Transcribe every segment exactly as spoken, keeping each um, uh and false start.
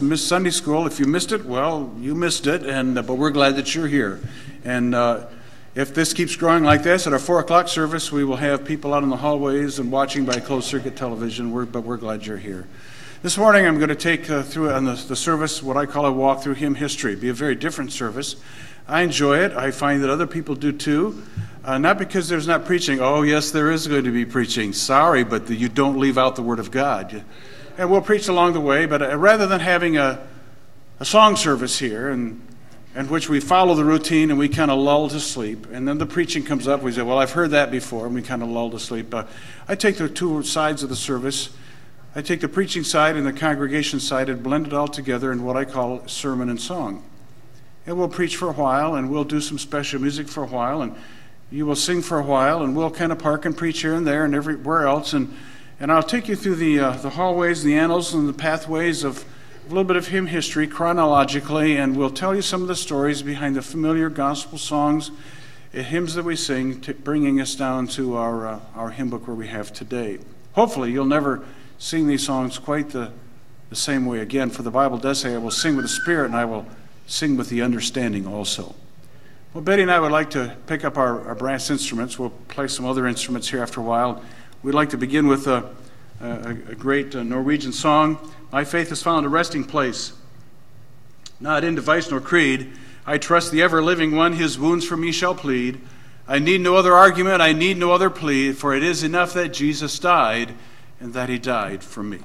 Missed Sunday school. If you missed it, well, you missed it, and uh, but we're glad that you're here. And uh, if this keeps growing like this, at our four o'clock service, we will have people out in the hallways and watching by closed-circuit television, we're, but we're glad you're here. This morning, I'm going to take uh, through on the, the service what I call a walk through hymn history. It'll be a very different service. I enjoy it. I find that other people do too. Uh, not because there's not preaching. Oh, yes, there is going to be preaching. Sorry, but the, you don't leave out the Word of God. You, And we'll preach along the way, but uh, rather than having a, a song service here in, in which we follow the routine and we kind of lull to sleep, and then the preaching comes up, we say, well, I've heard that before, and we kind of lull to sleep. Uh, I take the two sides of the service. I take the preaching side and the congregation side and blend it all together in what I call sermon and song. And we'll preach for a while, and we'll do some special music for a while, and you will sing for a while, and we'll kind of park and preach here and there and everywhere else, and And I'll take you through the uh, the hallways, the annals, and the pathways of a little bit of hymn history chronologically, and we'll tell you some of the stories behind the familiar gospel songs, uh, hymns that we sing, t- bringing us down to our uh, our hymn book where we have today. Hopefully, you'll never sing these songs quite the, the same way again, for the Bible does say, I will sing with the Spirit, and I will sing with the understanding also. Well, Betty and I would like to pick up our, our brass instruments. We'll play some other instruments here after a while. We'd like to begin with a, a, a great uh, Norwegian song. My faith has found a resting place, not in device nor creed. I trust the ever-living one, his wounds for me shall plead. I need no other argument, I need no other plea, for it is enough that Jesus died, and that he died for me.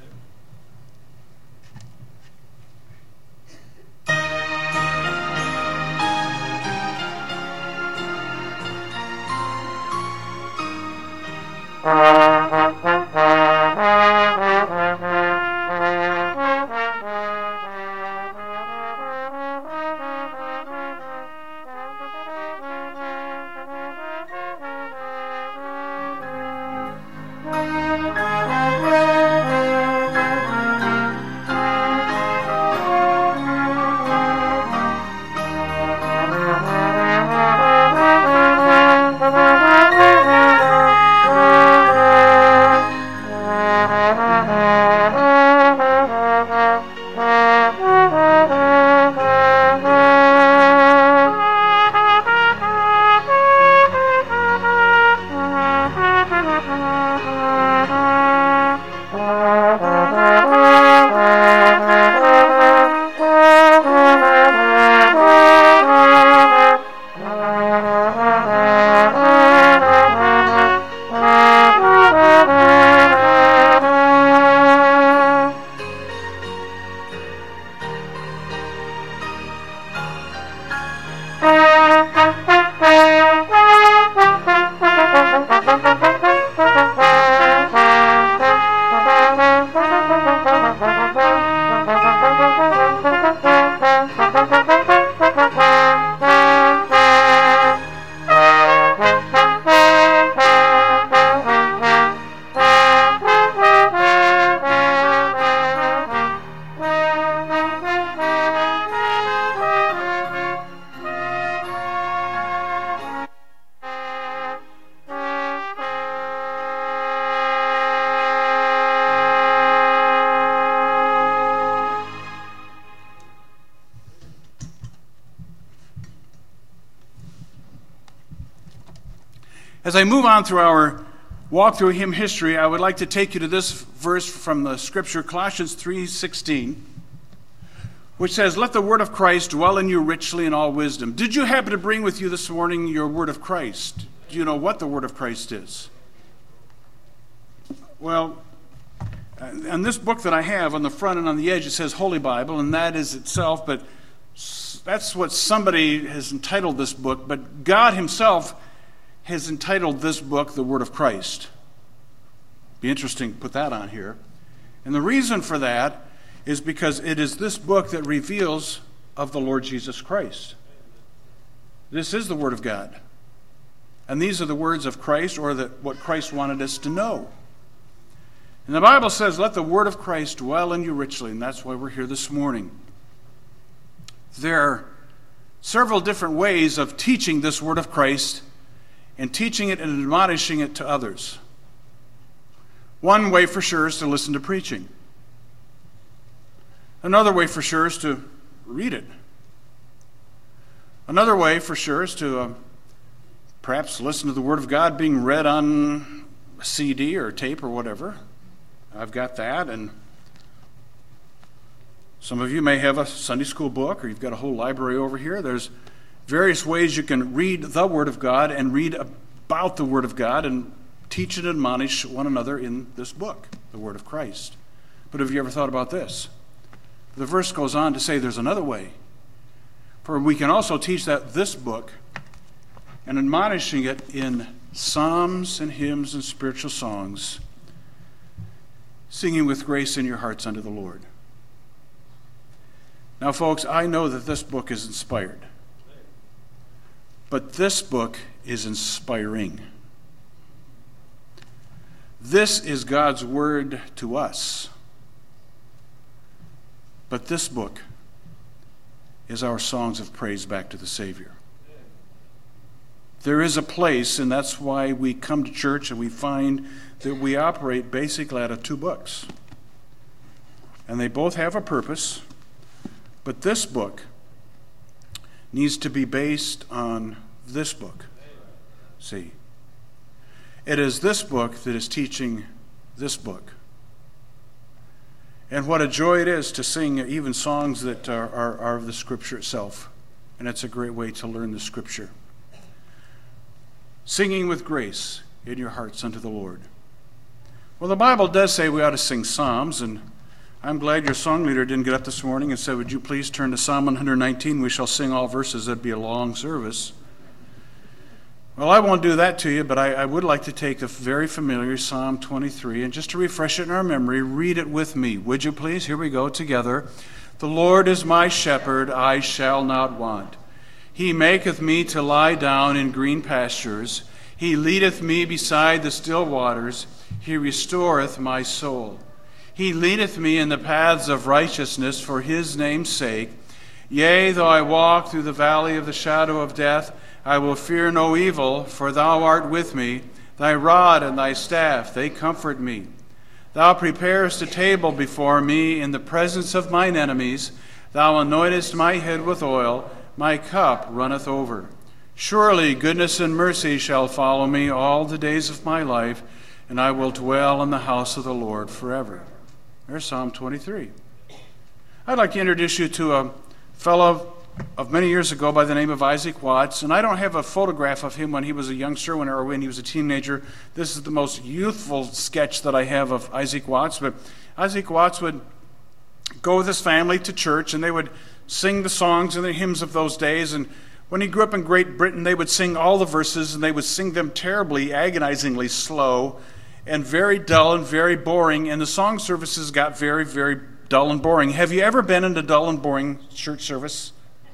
As I move on through our walk through hymn history, I would like to take you to this verse from the scripture, Colossians three sixteen, which says, let the word of Christ dwell in you richly in all wisdom. Did you happen to bring with you this morning your word of Christ? Do you know what the word of Christ is? Well, on this book that I have, on the front and on the edge, it says Holy Bible, and that is itself, but that's what somebody has entitled this book, but God himself has entitled this book the Word of Christ. Be interesting to put that on here. And the reason for that is because it is this book that reveals of the Lord Jesus Christ. This is the Word of God. And these are the words of Christ, or the, what Christ wanted us to know. And the Bible says, let the word of Christ dwell in you richly, and that's why we're here this morning. There are several different ways of teaching this word of Christ and teaching it and admonishing it to others. One way for sure is to listen to preaching. Another way for sure is to read it. Another way for sure is to uh, perhaps listen to the Word of God being read on a C D or tape or whatever. I've got that, and some of you may have a Sunday school book, or you've got a whole library over here. There's various ways you can read the Word of God and read about the Word of God and teach and admonish one another in this book, the Word of Christ. But have you ever thought about this? The verse goes on to say there's another way. For we can also teach that this book and admonishing it in psalms and hymns and spiritual songs, singing with grace in your hearts unto the Lord. Now, folks, I know that this book is inspired. But this book is inspiring. This is God's word to us. But this book is our songs of praise back to the Savior. There is a place, and that's why we come to church and we find that we operate basically out of two books. And they both have a purpose, but this book needs to be based on this book. See, it is this book that is teaching this book. And what a joy it is to sing even songs that are, are, are of the Scripture itself. And it's a great way to learn the Scripture. Singing with grace in your hearts unto the Lord. Well, the Bible does say we ought to sing psalms, and I'm glad your song leader didn't get up this morning and said, would you please turn to Psalm one nineteen? We shall sing all verses. That'd be a long service. Well, I won't do that to you, but I, I would like to take the very familiar Psalm twenty-three, and just to refresh it in our memory, read it with me. Would you please? Here we go together. The Lord is my shepherd, I shall not want. He maketh me to lie down in green pastures. He leadeth me beside the still waters. He restoreth my soul. He leadeth me in the paths of righteousness for his name's sake. Yea, though I walk through the valley of the shadow of death, I will fear no evil, for thou art with me. Thy rod and thy staff, they comfort me. Thou preparest a table before me in the presence of mine enemies. Thou anointest my head with oil. My cup runneth over. Surely goodness and mercy shall follow me all the days of my life, and I will dwell in the house of the Lord forever. There's Psalm twenty-three. I'd like to introduce you to a fellow of many years ago by the name of Isaac Watts, and I don't have a photograph of him when he was a youngster when, or when he was a teenager. This is the most youthful sketch that I have of Isaac Watts, but Isaac Watts would go with his family to church, and they would sing the songs and the hymns of those days, and when he grew up in Great Britain, they would sing all the verses, and they would sing them terribly, agonizingly slow, and very dull and very boring, and the song services got very, very dull and boring. Have you ever been in a dull and boring church service?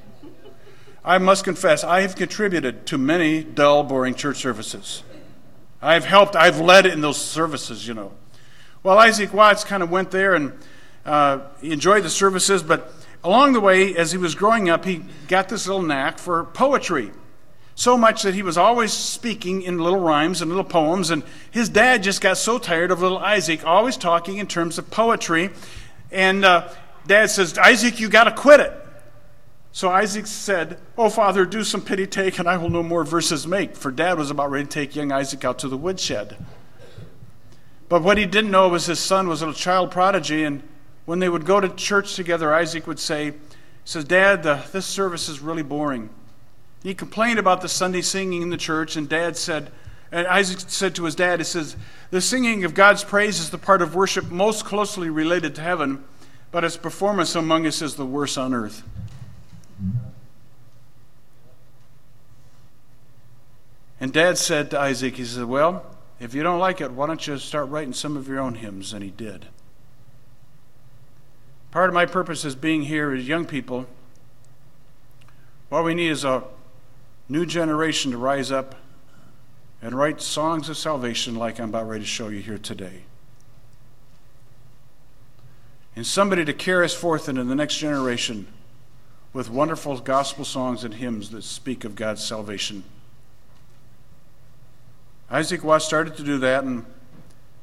I must confess, I have contributed to many dull, boring church services. I've helped, I've led in those services, you know. Well, Isaac Watts kind of went there and uh, he enjoyed the services, but along the way, as he was growing up, he got this little knack for poetry. So much that he was always speaking in little rhymes and little poems, and his dad just got so tired of little Isaac always talking in terms of poetry. And uh, Dad says, Isaac, you got to quit it. So Isaac said, oh, Father, do some pity take, and I will no more verses make. For Dad was about ready to take young Isaac out to the woodshed. But what he didn't know was his son was a child prodigy, and when they would go to church together, Isaac would say, he says, Dad, the, this service is really boring. He complained about the Sunday singing in the church, and Dad said, and Isaac said to his dad, he says, the singing of God's praise is the part of worship most closely related to heaven, but its performance among us is the worst on earth. And Dad said to Isaac, he said, well, if you don't like it, why don't you start writing some of your own hymns? And he did. Part of my purpose as being here as young people, what we need is a new generation to rise up and write songs of salvation like I'm about ready to show you here today. And somebody to carry us forth into the next generation with wonderful gospel songs and hymns that speak of God's salvation. Isaac Watts started to do that, and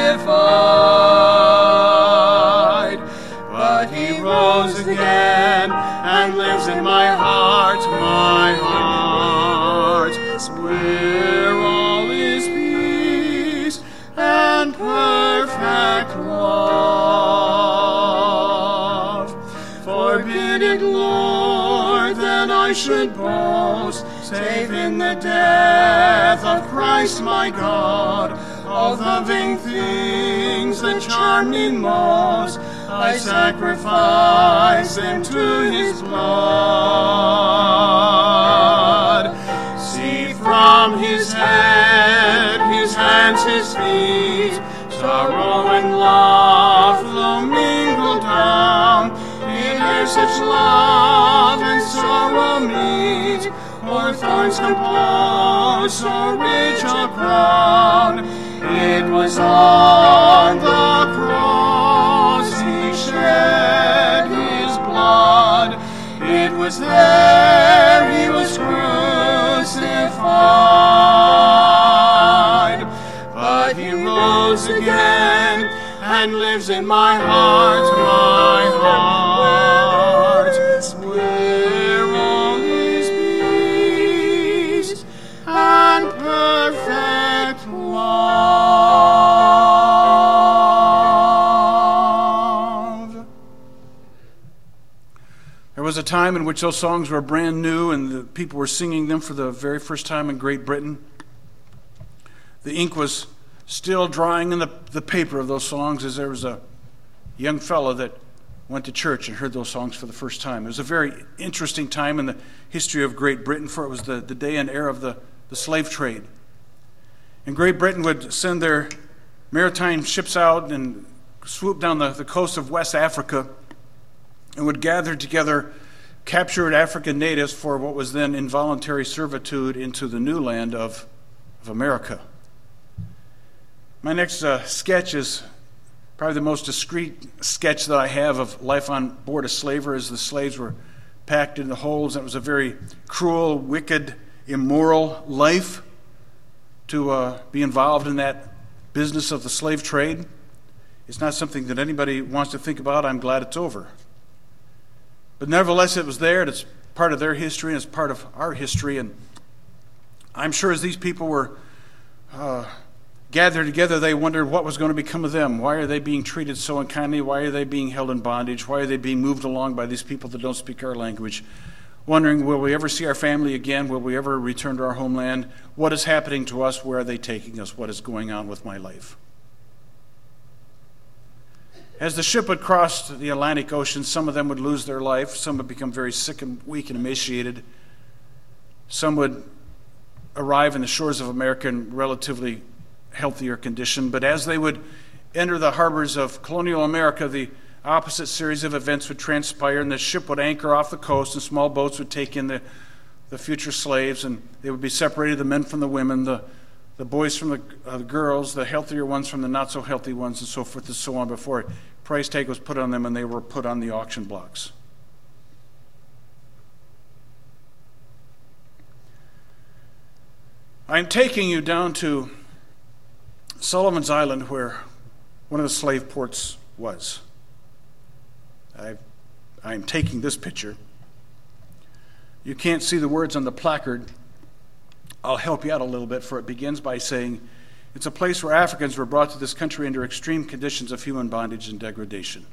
crucified. But he rose again and lives in my heart, my heart, where all is peace and perfect love. Forbid it, Lord, that I should boast, save in the death of Christ my God. All the vain things that charm me most, I sacrifice them to his blood. See from his head, his hands, his feet, sorrow and love flow mingled down. Here such love and sorrow meet, or thorns compose so rich a crown. It was on the cross he shed his blood. It was there he was crucified. But he rose again and lives in my heart, my heart, where all is peace and perfect love. There was a time in which those songs were brand new and the people were singing them for the very first time in Great Britain. The ink was still drying in the, the paper of those songs as there was a young fellow that went to church and heard those songs for the first time. It was a very interesting time in the history of Great Britain, for it was the, the day and era of the, the slave trade. And Great Britain would send their maritime ships out and swoop down the, the coast of West Africa and would gather together captured African natives for what was then involuntary servitude into the new land of, of America. My next uh, sketch is probably the most discreet sketch that I have of life on board a slaver, as the slaves were packed into holds. It was a very cruel, wicked, immoral life to uh, be involved in that business of the slave trade. It's not something that anybody wants to think about. I'm glad it's over. But nevertheless, it was there, and it's part of their history, and it's part of our history. And I'm sure as these people were uh, gathered together, they wondered what was going to become of them. Why are they being treated so unkindly? Why are they being held in bondage? Why are they being moved along by these people that don't speak our language? Wondering, will we ever see our family again? Will we ever return to our homeland? What is happening to us? Where are they taking us? What is going on with my life? As the ship would cross the Atlantic Ocean, some of them would lose their life. Some would become very sick and weak and emaciated. Some would arrive in the shores of America in relatively healthier condition. But as they would enter the harbors of colonial America, the opposite series of events would transpire, and the ship would anchor off the coast, and small boats would take in the, the future slaves, and they would be separated, the men from the women, the, the boys from the, uh, the girls, the healthier ones from the not-so-healthy ones, and so forth and so on, before a price tag was put on them and they were put on the auction blocks. I'm taking you down to Sullivan's Island, where one of the slave ports was. I, I'm taking this picture. You can't see the words on the placard. I'll help you out a little bit, for it begins by saying, it's a place where Africans were brought to this country under extreme conditions of human bondage and degradation.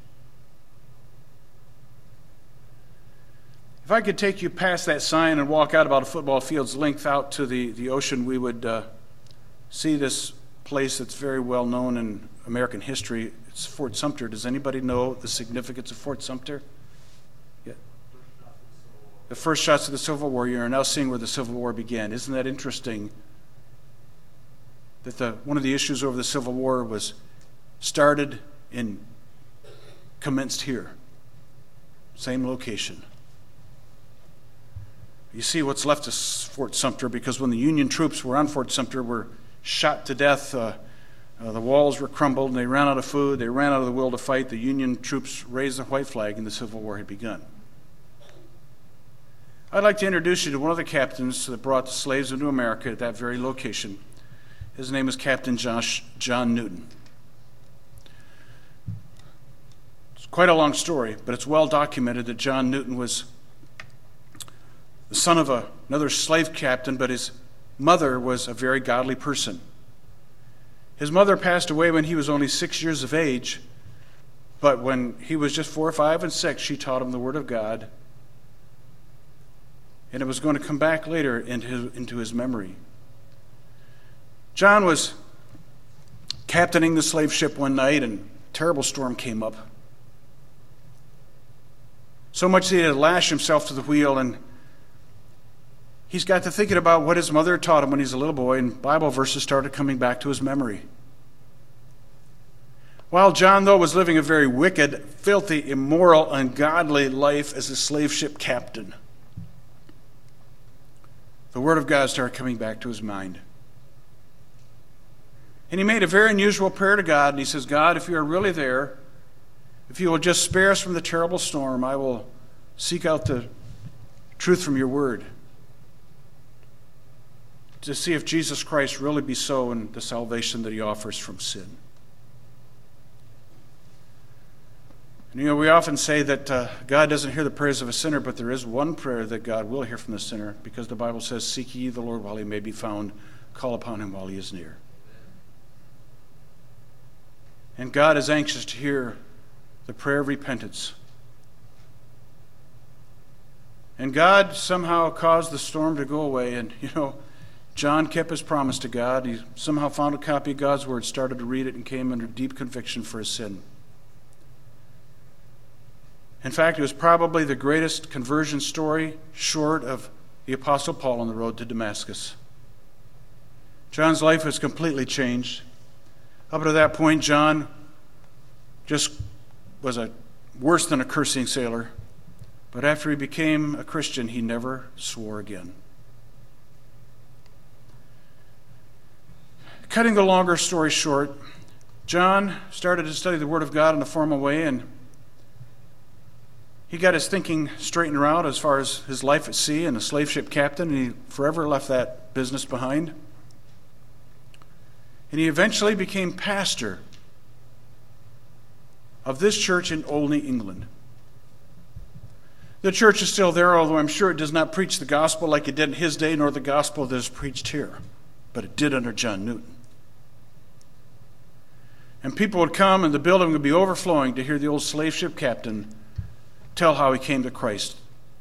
If I could take you past that sign and walk out about a football field's length out to the, the ocean, we would uh, see this place that's very well known in American history. It's Fort Sumter. Does anybody know the significance of Fort Sumter? Yeah. The first shots of the Civil War. You're now seeing where the Civil War began. Isn't that interesting? That the, one of the issues over the Civil War was started and commenced here. Same location. You see what's left of Fort Sumter, because when the Union troops were on Fort Sumter, were shot to death, uh, uh, the walls were crumbled, and they ran out of food, they ran out of the will to fight. The Union troops raised the white flag, and the Civil War had begun. I'd like to introduce you to one of the captains that brought the slaves into America at that very location. His name is Captain Josh, John Newton. quite a long story, but it's well documented that John Newton was the son of a, another slave captain, but his mother was a very godly person. His mother passed away when he was only six years of age, but when he was just four, five, and six, she taught him the Word of God, and it was going to come back later into his, into his memory. John was captaining the slave ship one night, and a terrible storm came up. So much that he had to lash himself to the wheel, and he's got to thinking about what his mother taught him when he was a little boy, and Bible verses started coming back to his memory. While John, though, was living a very wicked, filthy, immoral, ungodly life as a slave ship captain, the Word of God started coming back to his mind. And he made a very unusual prayer to God, and he says, God, if you are really there, if you will just spare us from the terrible storm, I will seek out the truth from your Word to see if Jesus Christ really be so in the salvation that he offers from sin. And, you know, we often say that uh, God doesn't hear the prayers of a sinner, but there is one prayer that God will hear from the sinner, because the Bible says, seek ye the Lord while he may be found, call upon him while he is near. And God is anxious to hear the prayer of repentance. And God somehow caused the storm to go away, and, you know, John kept his promise to God. He somehow found a copy of God's Word, started to read it, and came under deep conviction for his sin. In fact, it was probably the greatest conversion story short of the Apostle Paul on the road to Damascus. John's life was completely changed. Up to that point, John just was a worse than a cursing sailor. But after he became a Christian, he never swore again. Cutting the longer story short, John started to study the Word of God in a formal way, and he got his thinking straightened out as far as his life at sea and a slave ship captain, and he forever left that business behind. And he eventually became pastor of this church in Olney, England. The church is still there, although I'm sure it does not preach the gospel like it did in his day, nor the gospel that is preached here. But it did under John Newton. And people would come, and the building would be overflowing to hear the old slave ship captain tell how he came to Christ.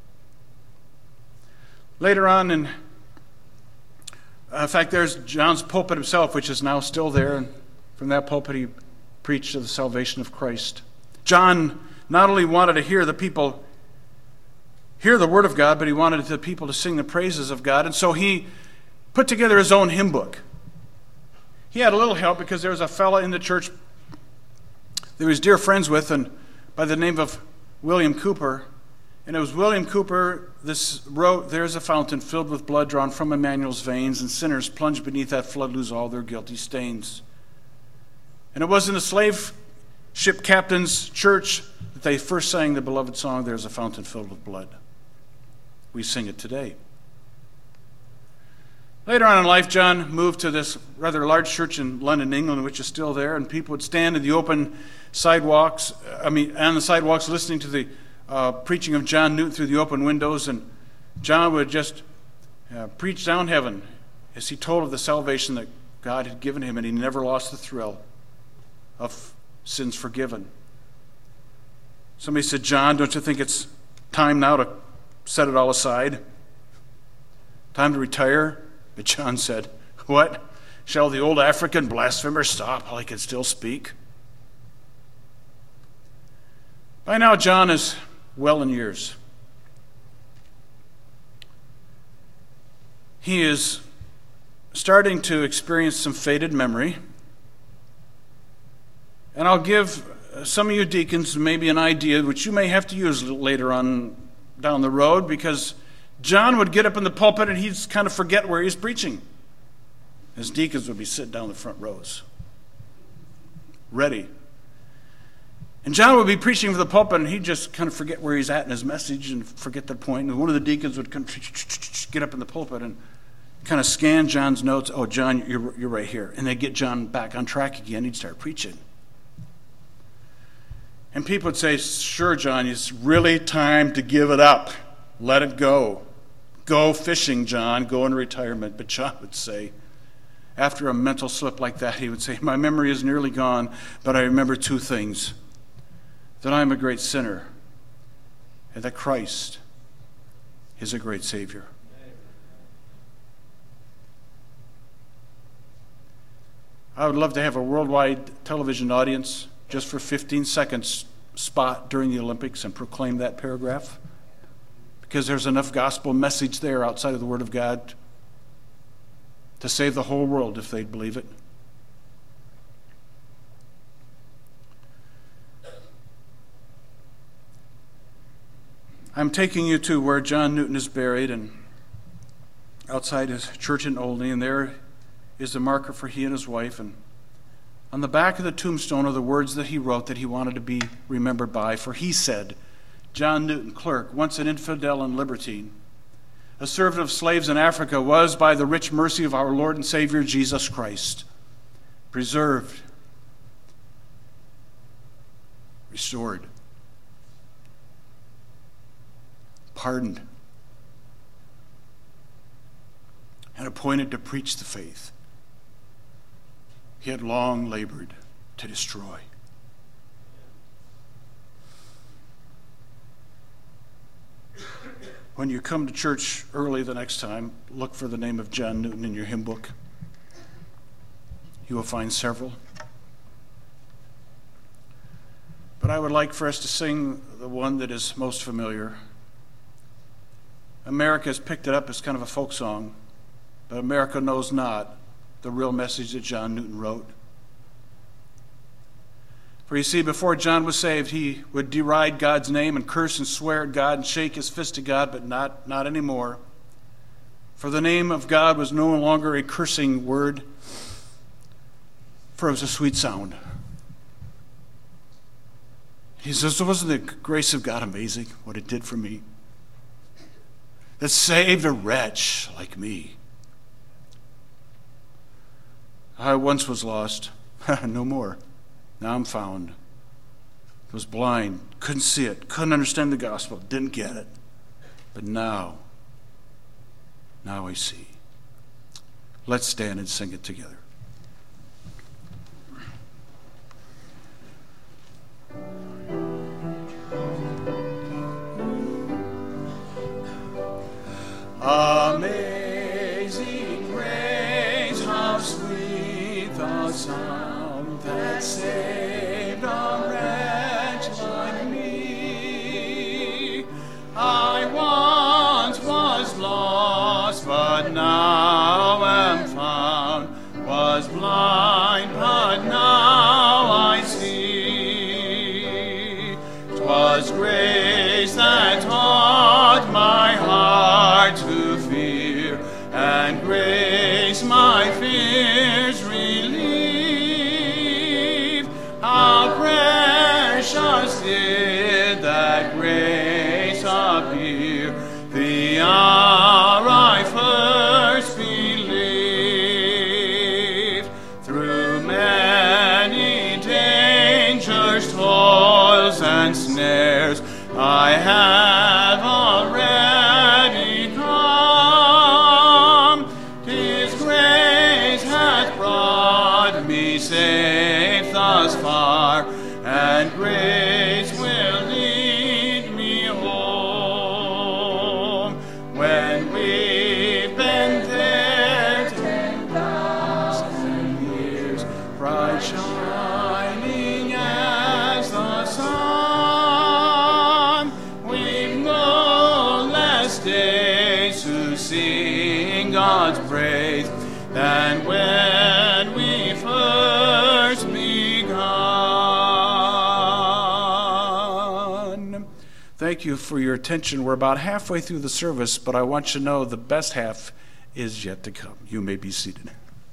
Later on, in, in fact, there's John's pulpit himself, which is now still there. And from that pulpit, he preached of the salvation of Christ. John not only wanted to hear the people hear the Word of God, but he wanted the people to sing the praises of God. And so he put together his own hymn book. He had a little help because there was a fellow in the church that he was dear friends with, and by the name of William Cooper. And it was William Cooper, this wrote, "There's a fountain filled with blood drawn from Emmanuel's veins, and sinners plunged beneath that flood lose all their guilty stains." And it was in the slave ship captain's church that they first sang the beloved song, "There's a fountain filled with blood." We sing it today. Later on in life, John moved to this rather large church in London, England, which is still there, and people would stand in the open sidewalks, I mean, on the sidewalks listening to the uh, preaching of John Newton through the open windows, and John would just uh, preach down heaven as he told of the salvation that God had given him, and he never lost the thrill of sins forgiven. Somebody said, "John, don't you think it's time now to set it all aside? Time to retire?" But John said, "What? Shall the old African blasphemer stop while he can still speak?" By now, John is well in years. He is starting to experience some faded memory. And I'll give some of you deacons maybe an idea, which you may have to use later on down the road, because John would get up in the pulpit and he'd kind of forget where he's preaching. His deacons would be sitting down the front rows, ready. And John would be preaching from the pulpit and he'd just kind of forget where he's at in his message and forget the point. And one of the deacons would kind of get up in the pulpit and kind of scan John's notes. "Oh, John, you're, you're right here." And they'd get John back on track again. He'd start preaching. And people would say, sure, John, it's really time to give it up. Let it go. Go fishing, John. Go into retirement. But John would say, after a mental slip like that, he would say, my memory is nearly gone, but I remember two things. That I am a great sinner, and that Christ is a great Savior. I would love to have a worldwide television audience just for fifteen seconds spot during the Olympics and proclaim that paragraph, because there's enough gospel message there outside of the Word of God to save the whole world if they'd believe it. I'm taking you to where John Newton is buried, and outside his church in Olney, and there is the marker for he and his wife, and on the back of the tombstone are the words that he wrote that he wanted to be remembered by. For he said, John Newton, clerk, once an infidel and libertine, a servant of slaves in Africa, was by the rich mercy of our Lord and Savior Jesus Christ preserved, restored, pardoned, and appointed to preach the faith he had long labored to destroy. When you come to church early the next time, look for the name of John Newton in your hymn book. You will find several. But I would like for us to sing the one that is most familiar. America has picked it up as kind of a folk song, but America knows not the real message that John Newton wrote. For you see, before John was saved, he would deride God's name and curse and swear at God and shake his fist at God, but not, not anymore. For the name of God was no longer a cursing word, for it was a sweet sound. He says, wasn't the grace of God amazing, what it did for me? That saved a wretch like me. I once was lost, no more. Now I'm found. Was blind, couldn't see it, couldn't understand the gospel, didn't get it. But now, now I see. Let's stand and sing it together. Amazing grace, how sweet the sound that saved a wretch like me. I once was lost, but now am found, was blind, but now I see. 'Twas grace that taught my heart to fear, and grace my fears relieve. How precious did that grace appear the hour I first believed. Through many dangers, toils, and snares, I have already come. 'Tis grace hath brought me safe thus far, and grace will lead me home. When we've been there ten thousand years, bright shining as the sun, we've no less days to sing God's praise than when we first begun. Thank you for your attention. We're about halfway through the service, but I want you to know the best half is yet to come. You may be seated.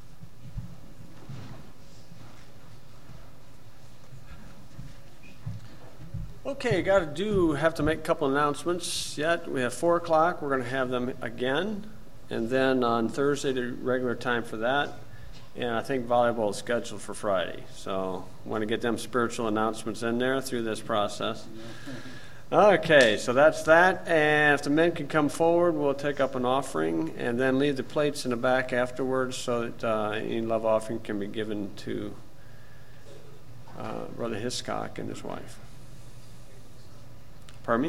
Okay, got to do have to make a couple announcements yet. We have four o'clock. We're going to have them again, and then on Thursday the regular time for that. And I think volleyball is scheduled for Friday. So I want to get them spiritual announcements in there through this process. Okay, so that's that. And if the men can come forward, we'll take up an offering and then leave the plates in the back afterwards so that uh, any love offering can be given to uh, Brother Hiscock and his wife. Pardon me?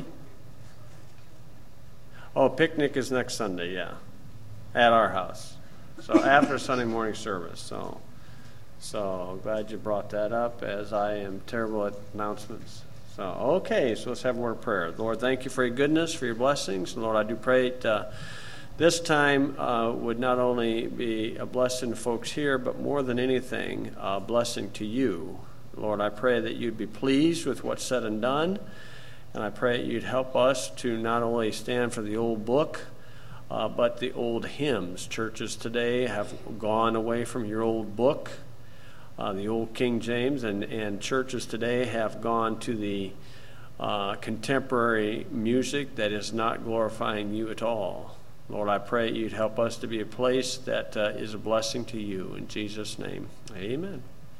Oh, picnic is next Sunday, yeah, at our house. So after Sunday morning service. So, so glad you brought that up, as I am terrible at announcements. So, okay, so let's have a word of prayer. Lord, thank you for your goodness, for your blessings. Lord, I do pray that uh, this time uh, would not only be a blessing to folks here, but more than anything, a blessing to you. Lord, I pray that you'd be pleased with what's said and done. And I pray that you'd help us to not only stand for the old book, uh, but the old hymns. Churches today have gone away from your old book, uh, the old King James, and, and churches today have gone to the uh, contemporary music that is not glorifying you at all. Lord, I pray you'd help us to be a place that uh, is a blessing to you. In Jesus' name, amen.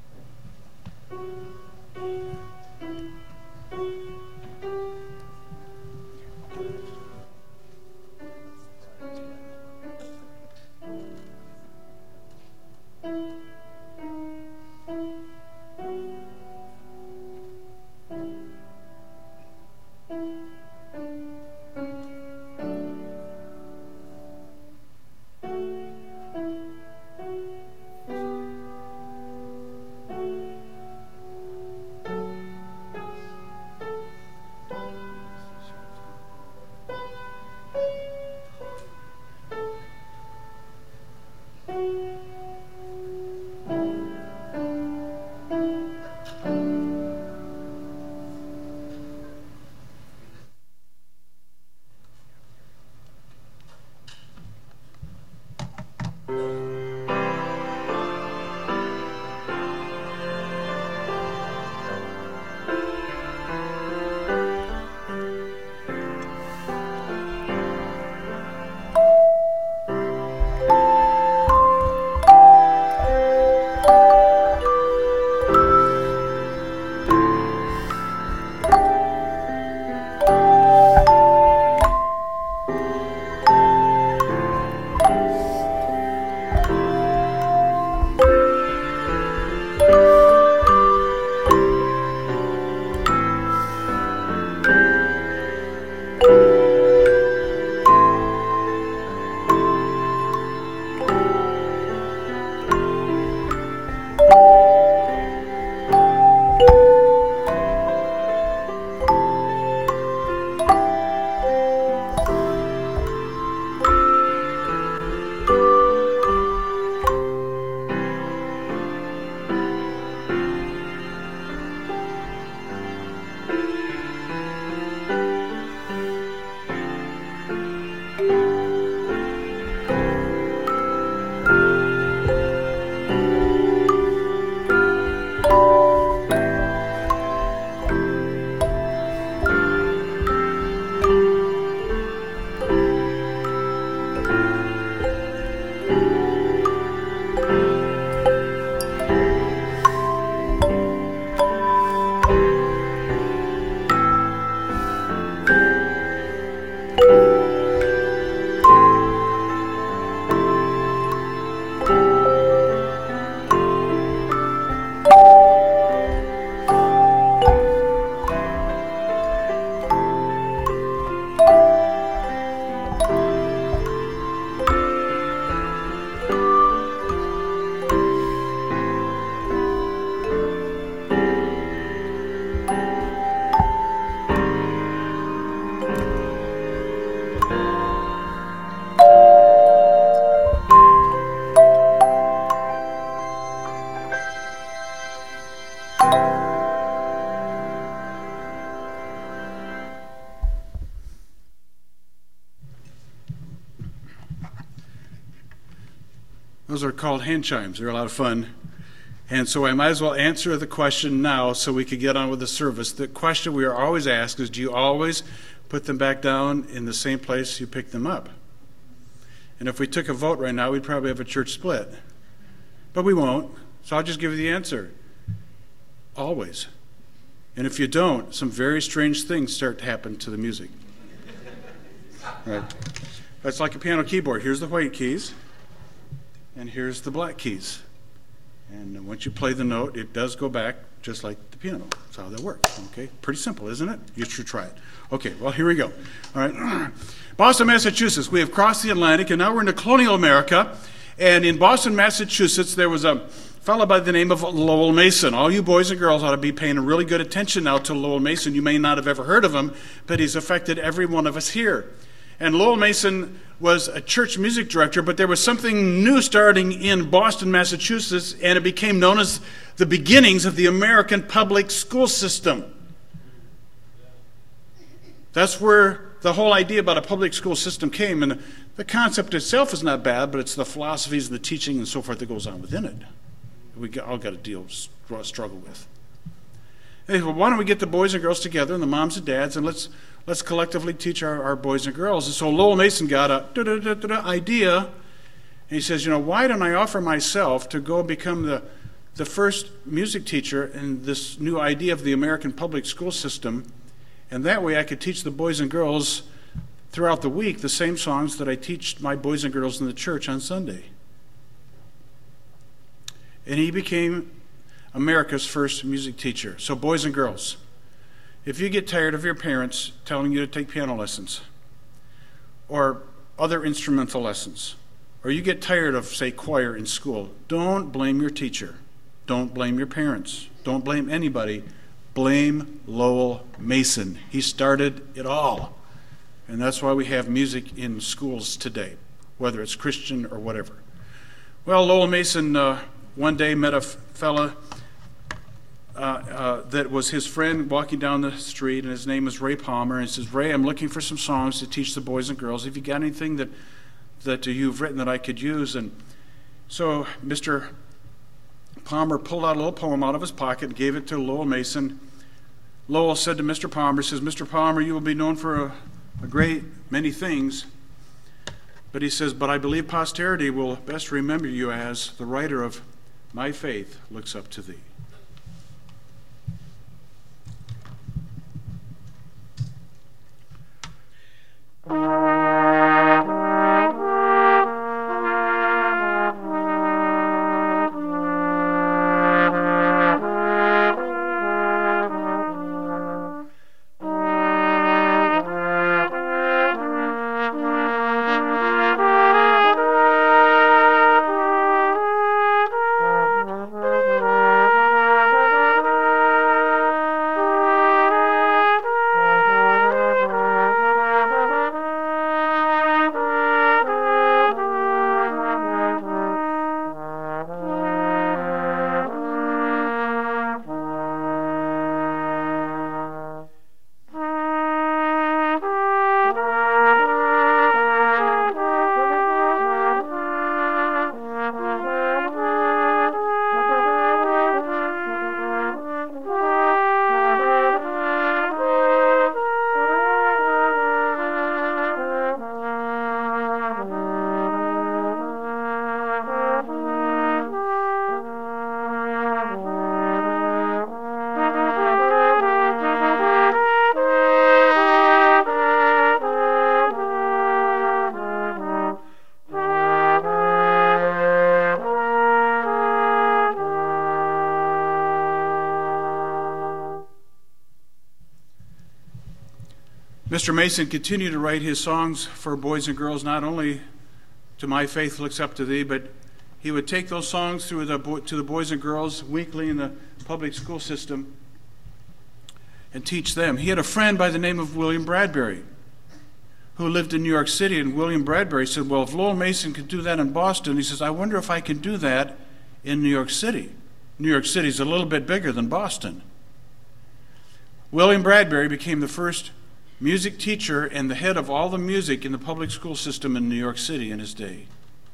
Those are called hand chimes. They're a lot of fun. And so I might as well answer the question now so we could get on with the service. The question we are always asked is, do you always put them back down in the same place you picked them up? And if we took a vote right now, we'd probably have a church split. But we won't, so I'll just give you the answer. Always. And if you don't, some very strange things start to happen to the music. Right? That's like a piano keyboard. Here's the white keys, and here's the black keys. And once you play the note, it does go back just like the piano. That's how that works. Okay? Pretty simple, isn't it? You should try it. Okay, well, here we go. All right. Boston, Massachusetts. We have crossed the Atlantic, and now we're into colonial America. And in Boston, Massachusetts, there was a fellow by the name of Lowell Mason. All you boys and girls ought to be paying really good attention now to Lowell Mason. You may not have ever heard of him, but he's affected every one of us here. And Lowell Mason was a church music director, but there was something new starting in Boston, Massachusetts, and it became known as the beginnings of the American public school system. That's where the whole idea about a public school system came, and the concept itself is not bad, but it's the philosophies, the teaching, and so forth that goes on within it. We all got to deal, struggle with. Hey, well, why don't we get the boys and girls together, and the moms and dads, and let's let's collectively teach our, our boys and girls. And so Lowell Mason got a da, da, da, da, da, idea, and he says, you know, why don't I offer myself to go become the the first music teacher in this new idea of the American public school system, and that way I could teach the boys and girls throughout the week the same songs that I teach my boys and girls in the church on Sunday. And he became America's first music teacher. So boys and girls, if you get tired of your parents telling you to take piano lessons or other instrumental lessons, or you get tired of, say, choir in school, don't blame your teacher. Don't blame your parents. Don't blame anybody. Blame Lowell Mason. He started it all. And that's why we have music in schools today, whether it's Christian or whatever. Well, Lowell Mason uh, one day met a fella uh, uh, that was his friend walking down the street, and his name was Ray Palmer. And he says, Ray, I'm looking for some songs to teach the boys and girls. Have you got anything that, that you've written that I could use? And so Mister Palmer pulled out a little poem out of his pocket and gave it to Lowell Mason. Lowell said to Mister Palmer, he says, Mister Palmer, you will be known for a, a great many things. But he says, but I believe posterity will best remember you as the writer of My Faith Looks Up to Thee. Mister Mason continued to write his songs for boys and girls, not only to My Faith Looks Up to Thee, but he would take those songs through the, to the boys and girls weekly in the public school system and teach them. He had a friend by the name of William Bradbury who lived in New York City, and William Bradbury said, well, if Lowell Mason could do that in Boston, he says, I wonder if I can do that in New York City. New York City is a little bit bigger than Boston. William Bradbury became the first music teacher and the head of all the music in the public school system in New York City in his day.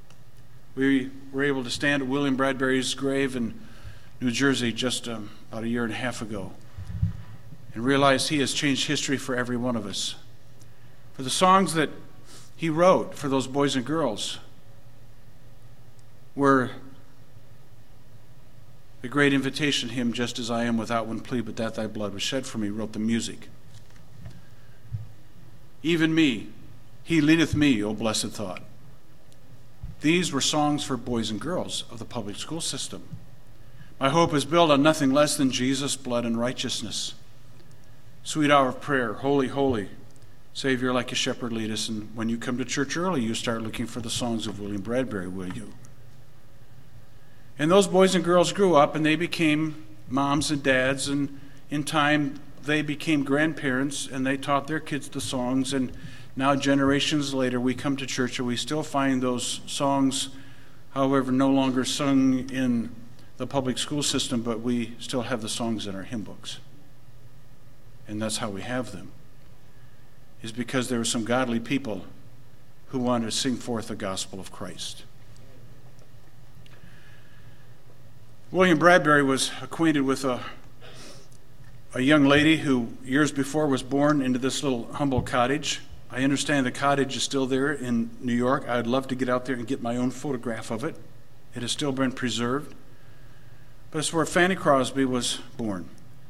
We were able to stand at William Bradbury's grave in New Jersey just um, about a year and a half ago and realized he has changed history for every one of us. For the songs that he wrote for those boys and girls were The great invitation hymn, Just As I Am Without One Plea, But That Thy Blood Was Shed For Me, wrote the music. Even me, he leadeth me, O blessed thought. These were songs for boys and girls of the public school system. My hope is built on nothing less than Jesus' blood and righteousness. Sweet hour of prayer, holy, holy, Savior, like a shepherd lead us. And when you come to church early, you start looking for the songs of William Bradbury, will you? And those boys and girls grew up, and they became moms and dads, and in time they became grandparents, and they taught their kids the songs. And now generations later, we come to church and we still find those songs, however, no longer sung in the public school system, but we still have the songs in our hymn books. And that's how we have them, is because there were some godly people who wanted to sing forth the gospel of Christ. William Bradbury was acquainted with a, a young lady who years before was born into this little humble cottage. I understand the cottage is still there in New York. I'd love to get out there and get my own photograph of it. It has still been preserved. But it's where Fanny Crosby was born.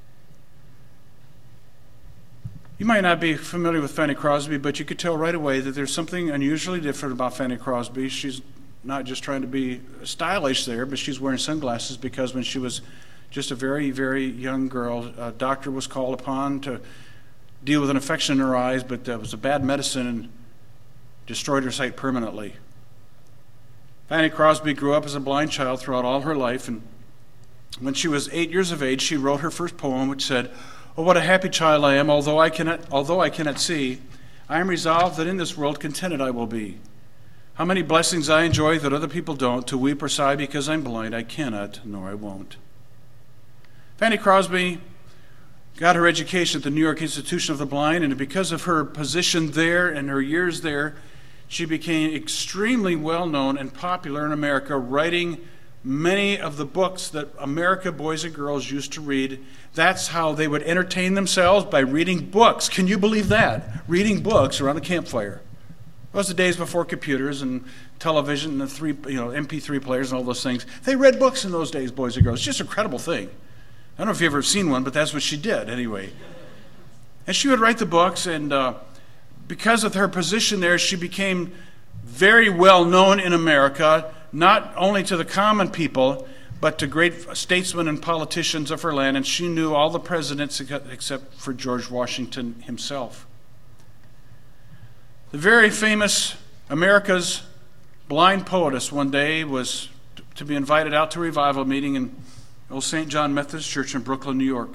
You might not be familiar with Fanny Crosby, but you could tell right away that there's something unusually different about Fanny Crosby. She's not just trying to be stylish there, but she's wearing sunglasses because when she was just a very, very young girl, a doctor was called upon to deal with an infection in her eyes, but that was a bad medicine and destroyed her sight permanently. Fanny Crosby grew up as a blind child throughout all her life, and when she was eight years of age, she wrote her first poem, which said, "Oh, what a happy child I am, although I cannot, although I cannot see, I am resolved that in this world contented I will be. How many blessings I enjoy that other people don't, to weep or sigh because I'm blind, I cannot, nor I won't." Fanny Crosby got her education at the New York Institution of the Blind, and because of her position there and her years there, she became extremely well known and popular in America, writing many of the books that America boys and girls used to read. That's how they would entertain themselves, by reading books. Can you believe that? Reading books around a campfire. It was the days before computers and television and the three, you know, M P three players and all those things. They read books in those days, boys and girls. It's just an incredible thing. I don't know if you've ever seen one, but that's what she did anyway. And she would write the books, and uh, because of her position there, she became very well known in America, not only to the common people, but to great statesmen and politicians of her land, and she knew all the presidents except for George Washington himself. The very famous America's blind poetess one day was to be invited out to a revival meeting in old Saint John Methodist Church in Brooklyn, New York.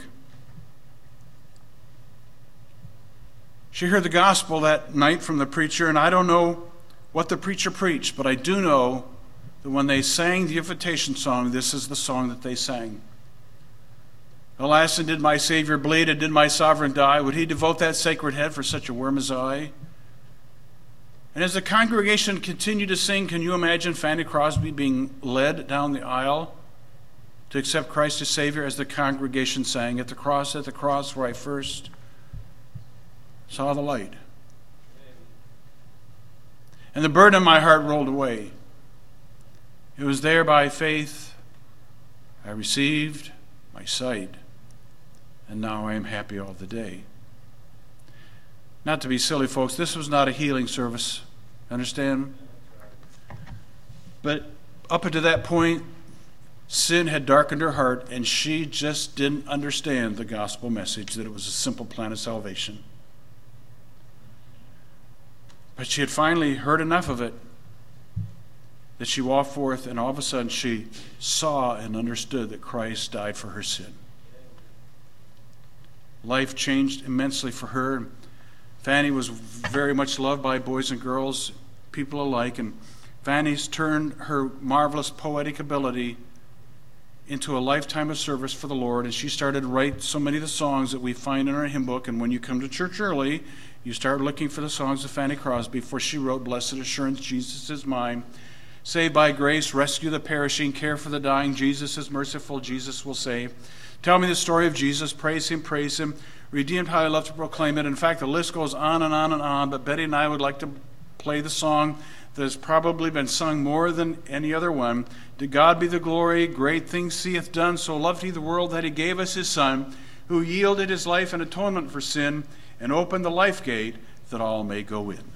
She heard the gospel that night from the preacher, and I don't know what the preacher preached, but I do know that when they sang the invitation song, this is the song that they sang. "Alas, and did my Savior bleed, and did my sovereign die? Would he devote that sacred head for such a worm as I?" And as the congregation continued to sing, can you imagine Fanny Crosby being led down the aisle to accept Christ as Savior as the congregation sang, "At the cross, at the cross where I first saw the light. And the burden of my heart rolled away. It was there by faith I received my sight, and now I am happy all the day." Not to be silly, folks, this was not a healing service, understand? But up until that point, sin had darkened her heart, and she just didn't understand the gospel message, that it was a simple plan of salvation. But she had finally heard enough of it that she walked forth, and all of a sudden she saw and understood that Christ died for her sin. Life changed immensely for her. Fanny was very much loved by boys and girls, people alike, and Fanny's turned her marvelous poetic ability into a lifetime of service for the Lord, and she started to write so many of the songs that we find in our hymn book. And when you come to church early, you start looking for the songs of Fanny Crosby, for she wrote "Blessed Assurance, Jesus is Mine," "Saved by Grace," "Rescue the Perishing," "Care for the Dying," "Jesus is Merciful," "Jesus Will Save," "Tell Me the Story of Jesus," "Praise Him, Praise Him," "Redeemed, How I Love to Proclaim It." In fact, the list goes on and on and on, but Betty and I would like to play the song that has probably been sung more than any other one. To God be the glory, great things he hath done, so loved he the world that he gave us his Son, who yielded his life in atonement for sin, and opened the life gate that all may go in.